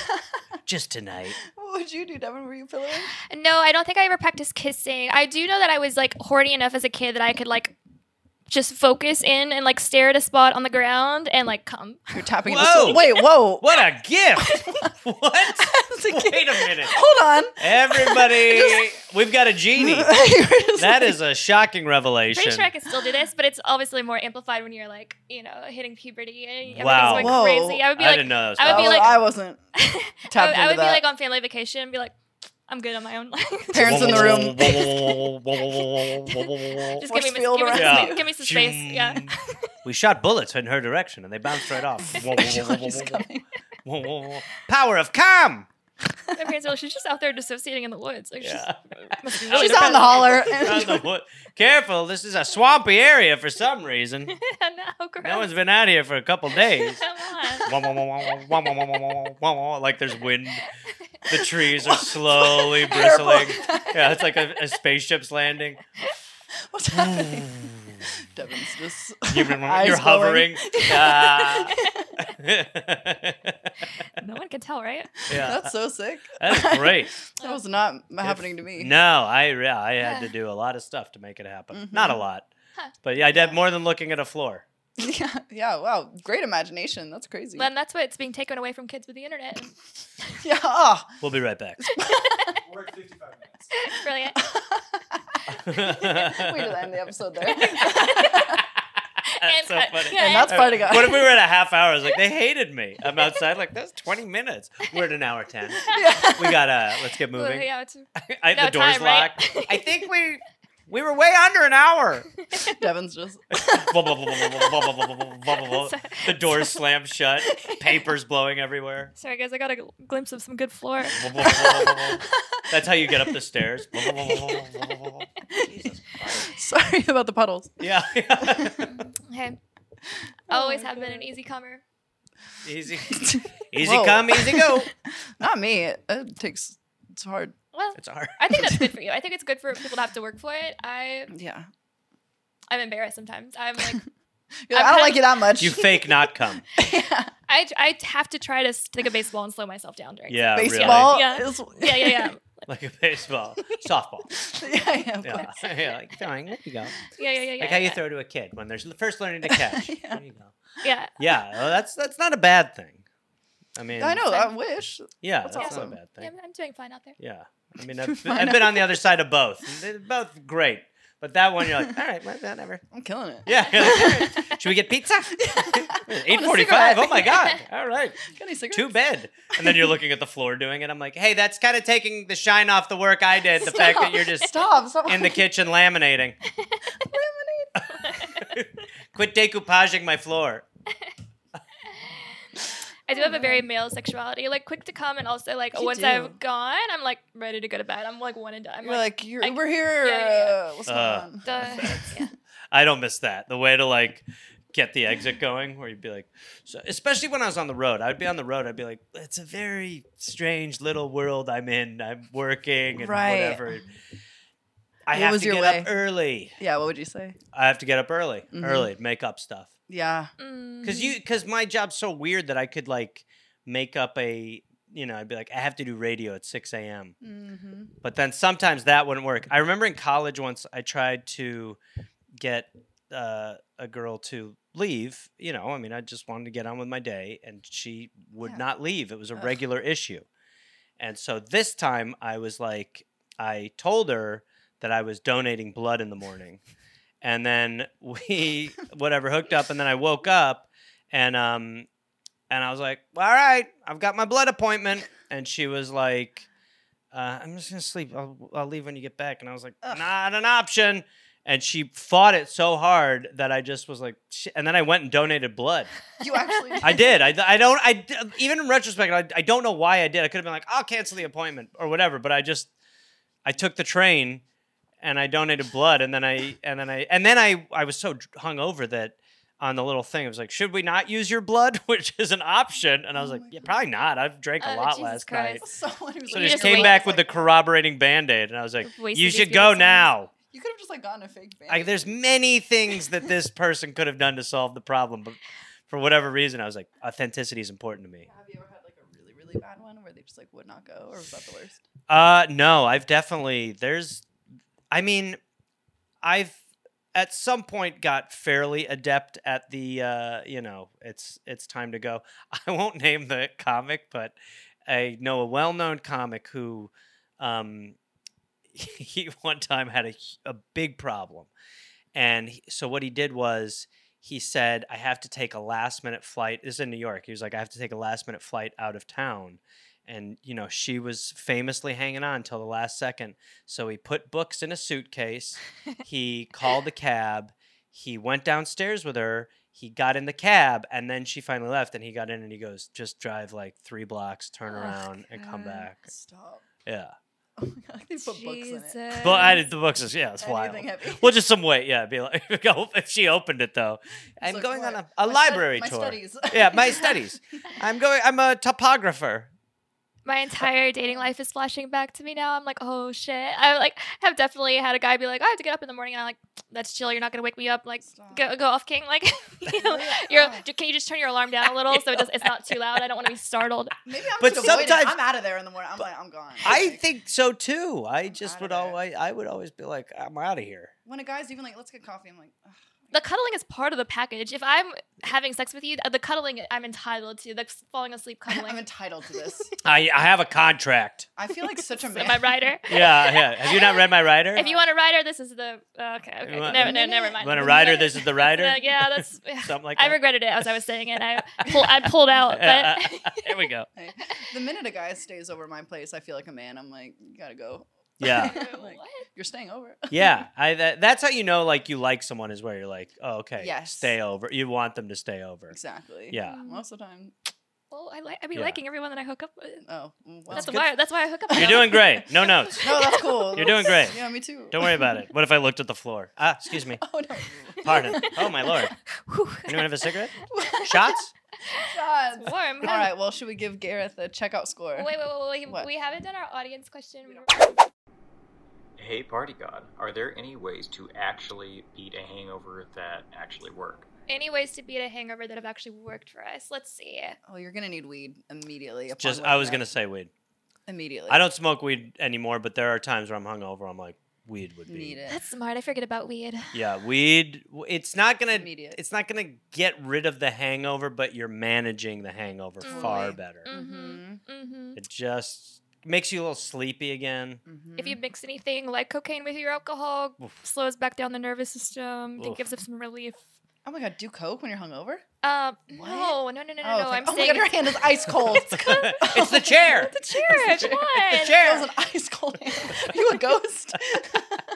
Just tonight. What would you do, Devin? Were you pillowing? No, I don't think I ever practiced kissing. I do know that I was like horny enough as a kid that I could like just focus in and like stare at a spot on the ground and like come. You're tapping Whoa. the Wait, whoa. What a gift! What? Wait a minute. Hold on. Everybody, we've got a genie. You were just That like- is a shocking revelation. Pretty sure I could still do this, but it's obviously more amplified when you're like, you know, hitting puberty and everything's Wow. going Whoa. crazy. I would be I like, didn't know that was I would be Oh, like- I wasn't I tapped would, I into would be that. like on family vacation and be like, I'm good on my own. Parents in the room. room. Just Force give me, field give, me some, around space, you. give me some space. Yeah. We shot bullets in her direction and they bounced right off. She's coming. Power of calm. My parents are like, she's just out there dissociating in the woods. Like, Yeah. she's, must be really She's out in the depressed. holler. On the wood. Careful, this is a swampy area for some reason. no, gross. No one's been out here for a couple days. Come on. Like there's wind. The trees are slowly bristling. Yeah, it's like a, a spaceship's landing. What's happening? Devin's just You're, eyes you're hovering. Ah. No one can tell, right? Yeah, That's so sick. that's great. That was not happening to me. No, I yeah, I had to do a lot of stuff to make it happen. Mhm. Not a lot, Huh. but yeah, I did more than looking at a floor. Yeah, yeah, wow. Great imagination. That's crazy. Then that's what's being taken away from kids with the internet. Yeah. Oh. We'll be right back. Work fifty-five minutes. Brilliant. We just end the episode there. That's And so cut. funny. Yeah, And that's part of guy. What if we were at a half hour? I was like, they hated me. I'm outside, like, that's twenty minutes. We're at an hour ten. Yeah. We gotta, let's get Well, moving. yeah, it's, I, no the door's time, right? locked. I think we we were way under an hour. Devin's just The doors slammed shut. Papers blowing everywhere. sorry, guys. I got a gl- glimpse of some good floor. That's how you get up the stairs. Jesus Christ. sorry about the puddles. Yeah. Okay. Oh Always my have been God. an easy comer. Easy. Easy Whoa. come, easy go. Not me. It, it takes. It's hard. Well, It's hard. I think that's good for you. I think it's good for people to have to work for it. I Yeah. I'm embarrassed sometimes. I'm like You're like, I don't kinda- like you that much. You fake not come. yeah. I I have to try to stick a baseball and slow myself down during. Yeah, Baseball Yeah. is. Yeah, yeah, yeah. Like a baseball. Softball. yeah, yeah. of Yeah. course. Yeah, like throwing. There you go. Yeah, yeah, yeah, yeah. Like how you yeah. throw to a kid when they're first learning to catch. Yeah. There you go. Yeah. Yeah, well, that's that's not a bad thing. I mean, I know. I wish. Yeah, That's that's, awesome. not a bad Yeah, thing. I'm- I'm doing fine out there. Yeah, I mean, I've, been- Fine. I've been on the other side of both. They're both great, but that one you're like, all right, well, whatever. I'm killing it. Yeah, you're like, all right. Should we get pizza? Eight forty-five. Oh my god! All right, Got any cigarettes? to bed. And then you're looking at the floor doing it. I'm like, hey, that's kind of taking the shine off the work I did. The fact that you're just Stop. Stop. in the kitchen laminating. Quit decoupaging my floor. I do have a very male sexuality, like quick to come, and also like You once do. I've gone, I'm like ready to go to bed. I'm like one and done. I'm You're like, you're, I- we're here. yeah, yeah, yeah. Uh, what's Uh. going on? the, yeah. I don't miss that. The way to like get the exit going, where you'd be like, so, especially when I was on the road, I'd be on the road. I'd be like, it's a very strange little world I'm in. I'm working and Right. whatever. I What have was to your get way? up early. Yeah, what would you say? I have to get up early, Mhm. early, make up stuff. Yeah. Mm. Cause you, cause my job's so weird that I could like make up a, you know, I'd be like, I have to do radio at six a.m. Mm-hmm. But then sometimes that wouldn't work. I remember in college once I tried to get uh, a girl to leave. You know, I mean, I just wanted to get on with my day, and she would Yeah. not leave. It was a Ugh. regular issue. And so this time I was like, I told her that I was donating blood in the morning. And then we, whatever, hooked up, and then I woke up, and um, and I was like, well, all right, I've got my blood appointment. And she was like, uh, I'm just going to sleep. I'll, I'll leave when you get back. And I was like, Ugh. not an option. And she fought it so hard that I just was like, shit. And then I went and donated blood. You actually I did. I, I don't, I, even in retrospect, I, I don't know why I did. I could have been like, I'll cancel the appointment or whatever. But I just, I took the train and I donated blood. And then I, and then I, and then I, I was so hungover that on the little thing, it was like, should we not use your blood? Which is an option. And I was Oh like, my yeah, God. probably not. I've drank a Oh, lot Jesus last Christ. night. Someone who was So You I just just came wait. back with the like, corroborating Band-Aid. And I was like, Wasted you these should people's go time. now. You could have just like gotten a fake band. I, there's many things that this person could have done to solve the problem. But for whatever reason, I was like, authenticity is important to me. Have you ever had like a really, really bad one where they just like would not go, or was that the worst? Uh, no, I've definitely, there's, I mean, I've at some point got fairly adept at the, uh, you know, it's, it's time to go. I won't name the comic, but I know a well-known comic who, um, he one time had a, a big problem. And he, so what he did was he said, I have to take a last minute flight. This is in New York. He was like, I have to take a last minute flight out of town. And, you know, she was famously hanging on until the last second. So he put books in a suitcase. He called the cab. He went downstairs with her. He got in the cab, and then she finally left. And he got in and he goes, just drive like three blocks, turn Oh, around, and come God. back. Stop. Yeah. Oh my god, they put books in it. Jesus. But I did the books. Is, yeah, it's wild. Anything heavy. Well, just some weight. Yeah, be like if she opened it though. I'm like, going on what? a, a My stud- library my tour. studies. Yeah, my studies. I'm going. I'm a topographer. My entire dating life is flashing back to me now. I'm like, oh shit. I like have definitely had a guy be like, I have to get up in the morning, and I'm like, that's chill. You're not gonna wake me up. Like, Stop. go go off, king. Like, you know, Hurry you're. up. Can you just turn your alarm down a little so it does, it's not too loud? I don't want to be startled. Maybe I'm But just avoiding. sometimes- I'm out of there in the morning. I'm like, I'm gone. I Like, think so too. I just outta would there. always. I would always be like, I'm out of here. when a guy's even like, let's get coffee. I'm like, ugh. The cuddling is part of the package. If I'm having sex with you, the cuddling I'm entitled to. The falling asleep cuddling. I'm entitled to this. I I have a contract. I feel like such a So man. my rider. Yeah, yeah. Have you not read my rider? If you want a rider, this is the uh, okay. Okay, You want- never, no, never mind. You want a rider? This is the rider. Uh, yeah, that's. Something like I that. regretted it as I was saying it. I pulled, I pulled out, Uh, but Here we go. Hey, the minute a guy stays over my place, I feel like a man. I'm like, you gotta go. Yeah. Like, what? you're staying over. Yeah, I that, that's how you know like you like someone is where you're like, oh, okay, Yes. stay over. You want them to stay over. Exactly. Yeah. Most of the time. Well, I like. I be Yeah. liking everyone that I hook up with. Oh, well, That's good. why. That's why I hook up. with You're them. doing great. No notes. no, that's cool. You're doing great. Yeah, me too. Don't worry about it. What if I looked at the floor? Ah, excuse me. Oh no. Pardon. Oh my lord. Whew. Anyone have a cigarette? Shots? God. It's warm. All right. Well, should we give Gareth a checkout score? Wait, wait, wait, wait. What? We haven't done our audience question. Hey, Party God, are there any ways to actually beat a hangover that actually work? Any ways to beat a hangover that have actually worked for us? Let's see. Oh, you're gonna need weed immediately. upon Just waking I was up. gonna say weed. immediately. I don't smoke weed anymore, but there are times where I'm hungover. I'm like, weed would be. need it. That's smart. I forget about weed. Yeah, weed. It's not gonna. Immediate. It's not gonna get rid of the hangover, but you're managing the hangover far Totally. better. Mm-hmm. Mm-hmm. It just makes you a little sleepy again. Mhm. If you mix anything like cocaine with your alcohol, Oof. slows back down the nervous system. It Oof. gives it some relief. Oh my god, do coke when you're hungover? Um, What? no, no, no, no, no, oh, no. it's I'm like, oh my saying god, your hand is ice cold. It's the chair. the chair. Come on. The It chair. was an ice cold hand. Are you a ghost?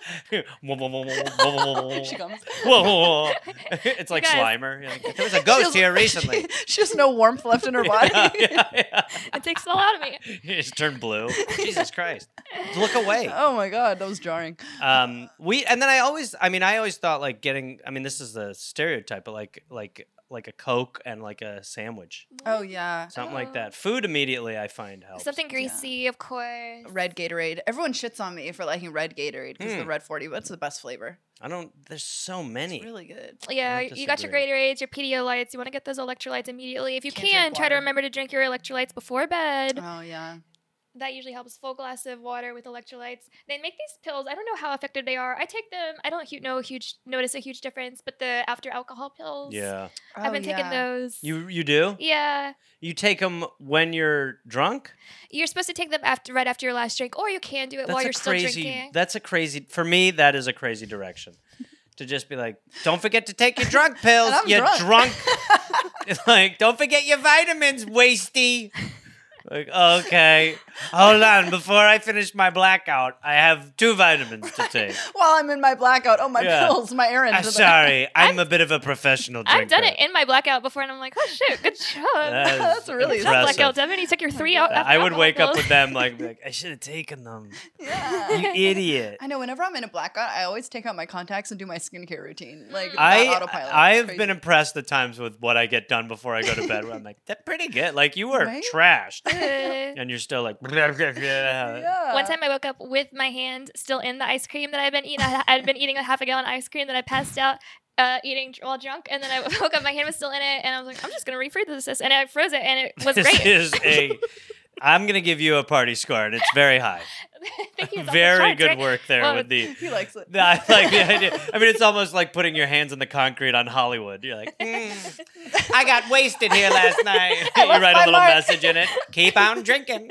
She comes. Whoa. It's like guys- Slimer. You're like, there was a ghost She here has- recently. She, she has no warmth left in her body. yeah, yeah, yeah. It takes it all out of me. You just turned blue. Jesus Christ. Look away. Oh my god, that was jarring. Um, we and then I always, I mean, I always thought like getting. I mean, this is the stereotype, but like, like, like a Coke and like a sandwich, Oh yeah. something like Oh. that. Food immediately, I find helps. Something greasy, of course. Red Gatorade. Everyone shits on me for liking red Gatorade because Hmm. the red forty, but it's the best flavor. I don't. There's so many. It's really good. Yeah, I you got your disagree. Gatorades, your Pedialytes. You want to get those electrolytes immediately. If you Can't can, drink try to water. remember to drink your electrolytes before bed. Oh yeah. That usually helps. Full glass of water with electrolytes. They make these pills. I don't know how effective they are. I take them. I don't hu- know a huge notice a huge difference, but the after alcohol pills. Yeah. I've been Oh, taking yeah. those. You you do? Yeah. You take them when you're drunk? You're supposed to take them after right after your last drink, or you can do it while That's you're a still crazy. drinking. That's a crazy. For me, that is a crazy direction. To just be like, don't forget to take your drunk pills. And I'm You drunk. drunk. Like, don't forget your vitamins, wasty. Like, okay, hold on. Before I finish my blackout, I have two vitamins to take. While I'm in my blackout, oh my Yeah. pills, my errands. I'm sorry, I'm a bit of a professional drinker. I've done it in my blackout before, and I'm like, oh shit, good job. That is That's really- Not impressive. blackout, Devin. You took your three out. I would alcohol wake up pills. with them like, like I should have taken them. Yeah. You idiot. I know. Whenever I'm in a blackout, I always take out my contacts and do my skincare routine. Like that I autopilot. It's I've crazy. been impressed at times with what I get done before I go to bed. Where I'm like, that's pretty good. Like you were Right? trashed, Uh, and you're still like, Yeah. One time I woke up with my hand still in the ice cream that I'd been eating. I had been eating a half a gallon ice cream that I passed out uh, eating dr- while drunk. And then I woke up, my hand was still in it. And I was like, I'm just going to refreeze this. And I froze it and it was This great. is a. I'm gonna give you a party score, and it's very high. Thank you. It's on the Very charts, good right? work there Well, with the. He likes it. I like the idea. I mean, it's almost like putting your hands in the concrete on Hollywood. You're like, "Mm, I got wasted here last night. I You left write a my little mark. message in it. Keep on drinking.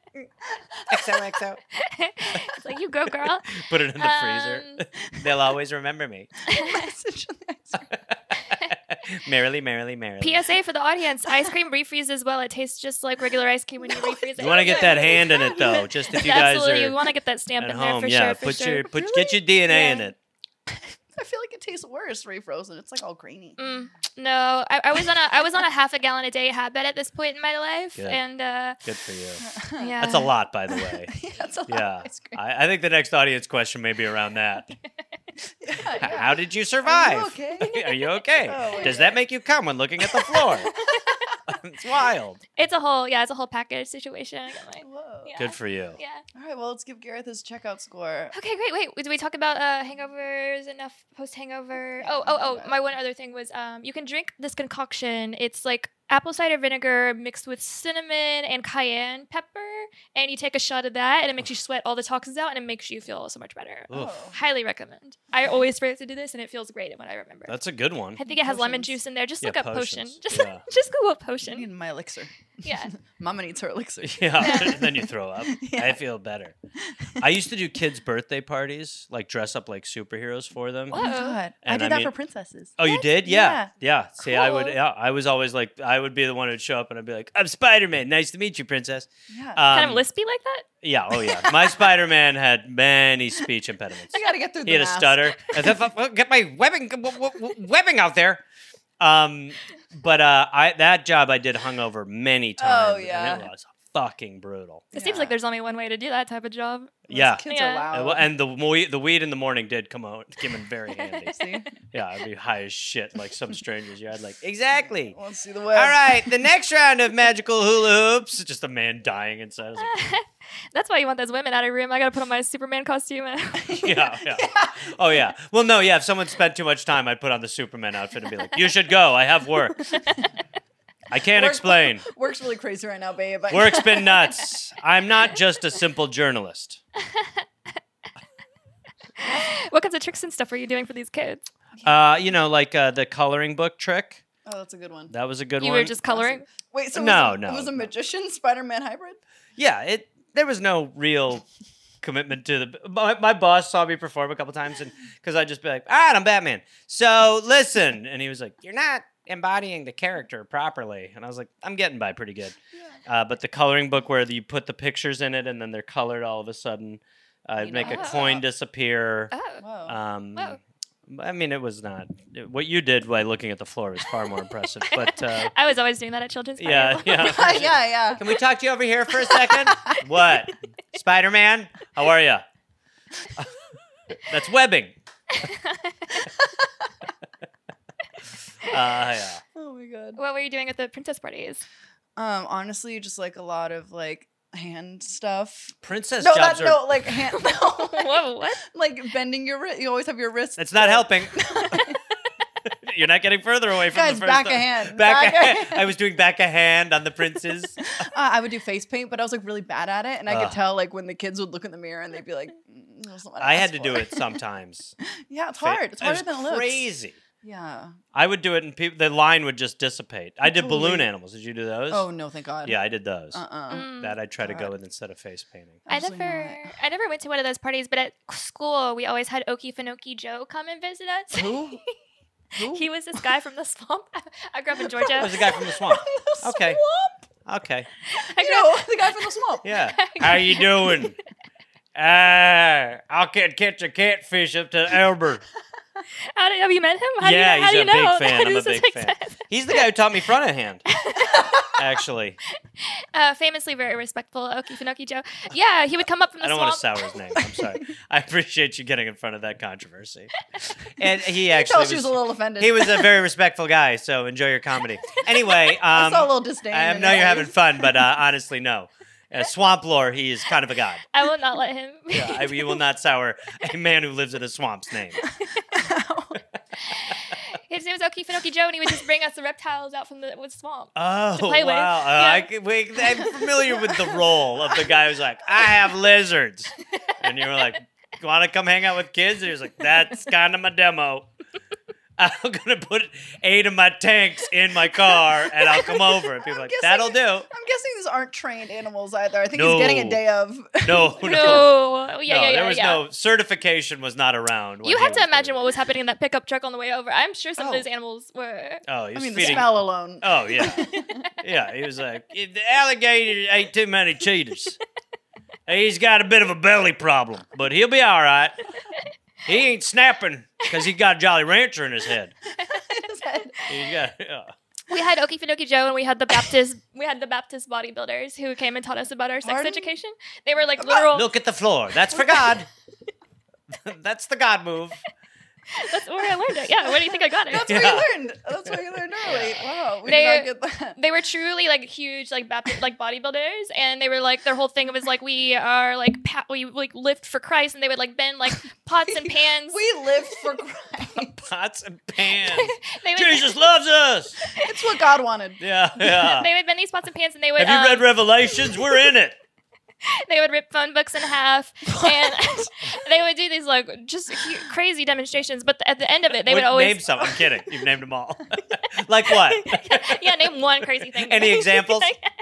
X O X O. It's like, you go, girl. Put it in the Um, freezer. They'll always remember me. Message on the ice cream. Merrily, merrily, merrily. P S A for the audience: ice cream refreezes well. It tastes just like regular ice cream when you refreeze it. You want to get that hand in it though, just if you guys Absolutely, are you want to get that stamp at in there home. for yeah, sure. For put sure. your put Really? get your D N A in Yeah. it. I feel like it tastes worse refrozen. It's like all grainy. Mm, no, I, I was on a I was on a half a gallon a day habit at this point in my life, Good. and uh, Good for you. yeah, That's a lot, by the way. yeah, that's a lot Yeah, of ice cream. I, I think the next audience question may be around that. Yeah, yeah. How did you survive? okay? Are you okay? Oh, Does yeah. that make you come when looking at the floor? It's wild. It's a whole yeah, it's a whole package situation. I got my, Whoa. yeah. Good for you. Yeah. All right, well, let's give Gareth his checkout score. Okay, great. Wait, did we talk about uh, hangovers enough post hangover? Oh, oh, oh. My one other thing was um, you can drink this concoction. It's like apple cider vinegar mixed with cinnamon and cayenne pepper, and you take a shot of that, and it makes you sweat all the toxins out, and it makes you feel so much better. Oof. Oh. Highly recommend. I always forget to do this, and it feels great when I remember. That's a good one. I think it has lemon Potions. juice in there. Just Yeah, look up potion. potions. Just Yeah. just Google I potion. need my elixir. Yeah. Mama needs her elixir. Yeah, then you throw up. Yeah. I feel better. I used to do kids' birthday parties, like dress up like superheroes for them. Oh my Whoa. god. I And did I that mean- for princesses. Oh, you What? did? Yeah. Yeah. See, I would. Cool. Yeah, I was always like, I would be the one who'd show up, and I'd be like, "I'm Spider-Man. Nice to meet you, princess." Yeah. Um, Kind of lispy like that? Yeah. Oh, yeah. My Spider-Man had many speech impediments. I gotta get through the He had a mask. stutter. As if I- Get my webbing, w- w- webbing out there. Um, but uh, I that job I did hungover many times. Oh, yeah. And it was fucking brutal. It seems Yeah. like there's only one way to do that type of job. Those Yeah. Kids Yeah. are loud. Uh, well, And the mo- the weed in the morning did come out, came in very handy. See? Yeah, I'd be high as shit, like some strangers. Yeah, I'd like exactly. Let's see the web. All right, the next round of magical hula hoops. Just a man dying inside. I was like, That's why you want those women out of your room. I gotta put on my Superman costume. yeah, yeah. Oh yeah. Well, no, yeah. If someone spent too much time, I'd put on the Superman outfit and be like, "You should go. I have work. I can't Work- explain. Work's really crazy right now, babe. I- Work's been nuts. I'm not just a simple journalist." What kinds of tricks and stuff are you doing for these kids? Uh, you know, like uh, the coloring book trick. Oh, that's a good one. That was a good You one. were just coloring. Wait, so No, was it, no, it was a no. magician Spider-Man hybrid? Yeah, it. There was no real commitment to the. My, my boss saw me perform a couple times, and because I'd just be like, "All right, I'm Batman." So listen, and he was like, "You're not embodying the character properly," and I was like, "I'm getting by pretty good." Uh, but the coloring book where you put the pictures in it, and then they're colored all of a sudden. I'd You make a know. coin disappear. Oh. Whoa. Um, Whoa. I mean, it was not what you did by looking at the floor was far more impressive. But uh, I was always doing that at children's party. yeah, yeah. yeah, yeah. Can we talk to you over here for a second? What? Spider-Man? How are you? That's webbing. uh, yeah. Oh my god. What were you doing at the princess parties? Um, honestly, just like a lot of like hand stuff. Princess No, jobs that, are. no, like hand. No, Whoa, what? like bending your wrist. You always have your wrist. It's not helping. You're not getting further away from Guys, the first back one. a hand. Back, Back a a hand. hand. I was doing back a hand on the princes. Uh, I would do face paint, but I was like really bad at it, and I Ugh. could tell like when the kids would look in the mirror and they'd be like, mm, "That's not what I had asked to do for." it sometimes. Yeah, it's hard. It's harder it than it was looks. crazy. Yeah. I would do it, and people, the line would just dissipate. I did balloon Totally. animals. Did you do those? Oh no, thank God. yeah, I did those. Uh. uh Mm. That I try to go God. with instead of face painting. I Absolutely never, not. I never went to one of those parties, but at school we always had Okefenokee Joe come and visit us. Who? Who? He was this guy from the swamp. I grew up in Georgia. That was the guy from the swamp. The Okay. swamp? Okay. I You grew up- know, the guy from the swamp. Yeah. How you doing? Uh, I can catch a catfish up to Elber. How do, have you met him? How yeah, do you, how he's do you a know? big fan. How I'm a does this big make fan. sense? He's the guy who taught me front of hand. Actually, Uh, famously very respectful Okefenokee Joe. Yeah, he would come up from the I don't swamp. want to sour his name. I'm sorry. I appreciate you getting in front of that controversy. And he You actually tell was, she was a little offended. he was a very respectful guy. So enjoy your comedy. Anyway, I um, saw a little disdain. I in know your you're eyes. having fun, but uh, honestly, no. Uh, swamp lore, he is kind of a god. I will not let him. Yeah, I, you will not sour a man who lives in a swamp's name. His name was Okefenokee Joe, and he would just bring us the reptiles out from the with swamp. Oh, To play with. wow. Uh, Yeah. I, can- wait, I'm familiar with the role of the guy who's like, I have lizards. And you were like, want to come hang out with kids? And he was like, that's kind of my demo. I'm going to put eight of my tanks in my car, and I'll come over. And people are like, guessing- that'll do. I'm guessing these aren't trained animals either. I think No. he's getting a day of. No, no. No, yeah, no, yeah, yeah, there was yeah. no certification was not around. when You he have to was imagine doing what was happening in that pickup truck on the way over. I'm sure some Oh. of those animals were. it. Oh, he I was mean, the feeding. smell alone. Oh yeah, yeah. He was like, the alligator ate too many cheetahs. He's got a bit of a belly problem, but he'll be all right. He ain't snapping because he got a Jolly Rancher in his head. His head. He got, yeah. We had Okefenokee Joe, and we had the Baptist. we had the Baptist bodybuilders who came and taught us about our sex Pardon? education. They were like literal. Look at the floor. That's for God. That's the God move. That's where I learned it. Yeah, where do you think I got it? That's Yeah. where you learned. That's where you learned early. Wow, we They- did not get that. They were truly like huge, like Baptist, like bodybuilders, and they were like their whole thing was like we are like pa- we like lift for Christ, and they would like bend like pots and pans. We lived for Christ. Pots and pans. they would, Jesus loves us. It's what God wanted. Yeah, yeah. They would bend these pots and pans, and they would. Have you um, read Revelations? We're in it. They would rip phone books in half, and they would do these like just hu- crazy demonstrations. But at the end of it, they would Wait, always name some. I'm kidding. You've named them all. Like what? yeah, name one crazy thing. Any examples?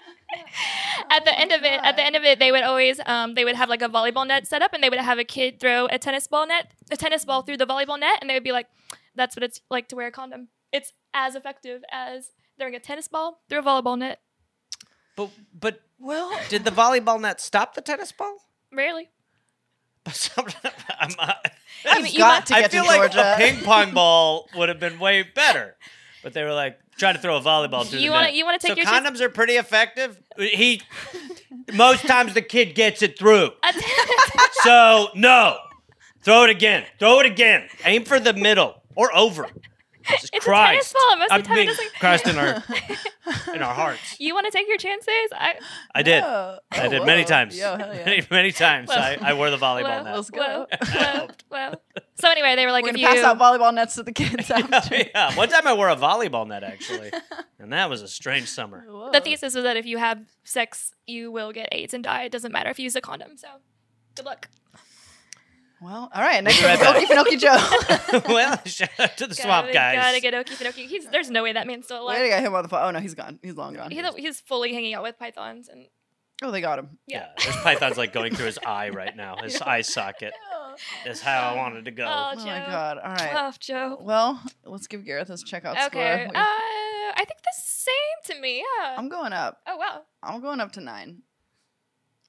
At the end of it, at the end of it, they would always um they would have like a volleyball net set up, and they would have a kid throw a tennis ball net, a tennis ball through the volleyball net, and they would be like, "That's what it's like to wear a condom. It's as effective as throwing a tennis ball through a volleyball net." But but Well, did the volleyball net stop the tennis ball? Rarely. I'm, uh, You- I've you got might- to I get feel to like Georgia. a ping pong ball would have been way better. But they were like trying to throw a volleyball through You the wanna- net. you wanna take so your chance- condoms are pretty effective. He most times the kid gets it through. So no, throw it again. Throw it again. Aim for the middle or over. Jesus It's Christ. a tennis ball. Most I'm of the time, it being doesn't. Christ in our in our hearts. You want to take your chances? I I did. yeah. I Oh, did many whoa. times. Yo, hell yeah. Many, many times. Well- I, I wore the volleyball well, net. Let's go. Whoa, whoa, whoa. So anyway, they were like, We're if gonna you pass out volleyball nets to the kids after. yeah, one time I wore a volleyball net actually, and that was a strange summer. Whoa. the thesis was that if you have sex, you will get AIDS and die. It doesn't matter if you use a condom. So good luck. Well, all right. Next be up, right Okey Finokey Joe. Well, shout out to the swamp gotta, guys. Gotta get Okefenokee. He's there's no way that man's still Way alive. to get him on the phone. Oh no, he's gone. He's long gone. He's, he's fully hanging out with pythons and Oh, they got him. yeah, there's pythons like going through his eye right now. His eye socket is how I wanted to go. Oh, Oh Joe. my god. All right. Oh, Joe. Well, let's give Gareth his checkout Okay. score. Uh, I think the same to me. Yeah. I'm going up. oh wow. I'm going up to nine.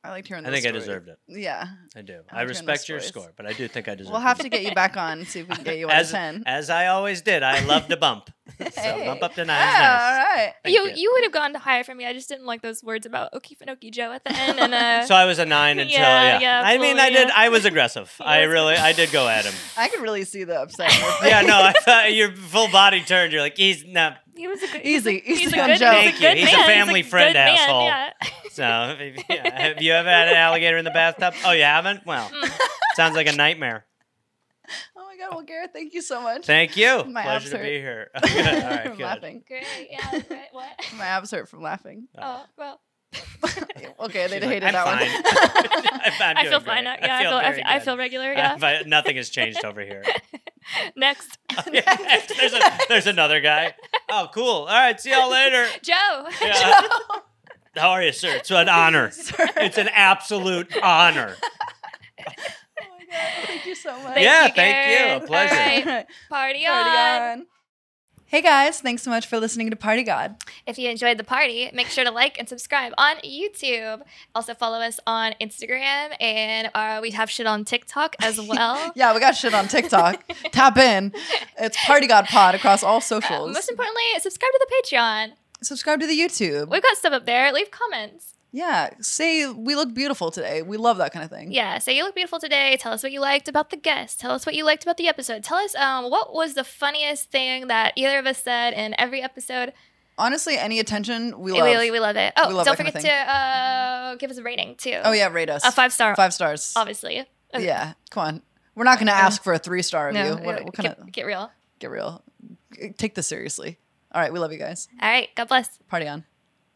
I liked hearing I those think I stories. deserved it. Yeah. I do. I I like hearing respect those your stories. score, but I do think I deserve We'll it. have to get you back on and see if we can get you out as, of ten. as I always did. I love to bump. So Hey. bump up to nine. Yeah, all right. Thank you you. you would have gone higher for me. I just didn't like those words about Okefenokee Joe at the end. And uh, So I was a nine until Yeah, yeah. yeah, I mean, I absolutely, did. yeah. I was aggressive. He I was really, I did go at him. I could really see the upset. in your face. Yeah, no, I thought your full body turned. You're like, he's not. he was a good, Easy, He's a, easy he's on a good, Joe. he's a Thank you. good He's a man. family he's a friend good man, asshole. Yeah. So, if- yeah. Have you ever had an alligator in the bathtub? Oh, you haven't? Well, sounds like a nightmare. Oh my god, well, Garrett, thank you so much. Thank you. My Pleasure abs to hurt. be here. Oh, good. All right, from good. laughing. Great. Yeah. Right. What? My abs hurt from laughing. Oh well. Okay, they She's like, hated I'm that fine. one. I'm, I'm I doing feel great. fine now. Yeah, I feel. I very feel, I good. feel regular. Uh, Yeah. but nothing has changed over here. Next, there's, a, there's another guy. Oh, cool. All right, see y'all later. Joe. Yeah. How are you, sir? It's an honor. Sir. It's an absolute honor. Oh my god, thank you so much. Thank Yeah, you, thank you. Garrett. A pleasure. All right. Alright, Party, Party on. on. Hey guys, thanks so much for listening to Party God. If you enjoyed the party, make sure to like and subscribe on YouTube. Also follow us on Instagram, and uh, we have shit on TikTok as well. Yeah, we got shit on TikTok. Tap in. It's Party God Pod across all Uh, socials. most importantly, subscribe to the Patreon. Subscribe to the YouTube. We've got stuff up there. Leave comments. Yeah, say we look beautiful today. We love that kind of thing. Yeah, say you look beautiful today. Tell us what you liked about the guest. Tell us what you liked about the episode. Tell us um, what was the funniest thing that either of us said in every episode. Honestly, any attention, we We, love. we, we love it. Oh, We love don't that kind forget of to uh, give us a rating too. Oh yeah, rate us. a five star, Five stars. obviously. Uh, Yeah, come on. We're not going to ask for a three star review. No, what, uh, what kind get, of get real. get real? Take this seriously. All right, we love you guys. All right, God bless. Party on.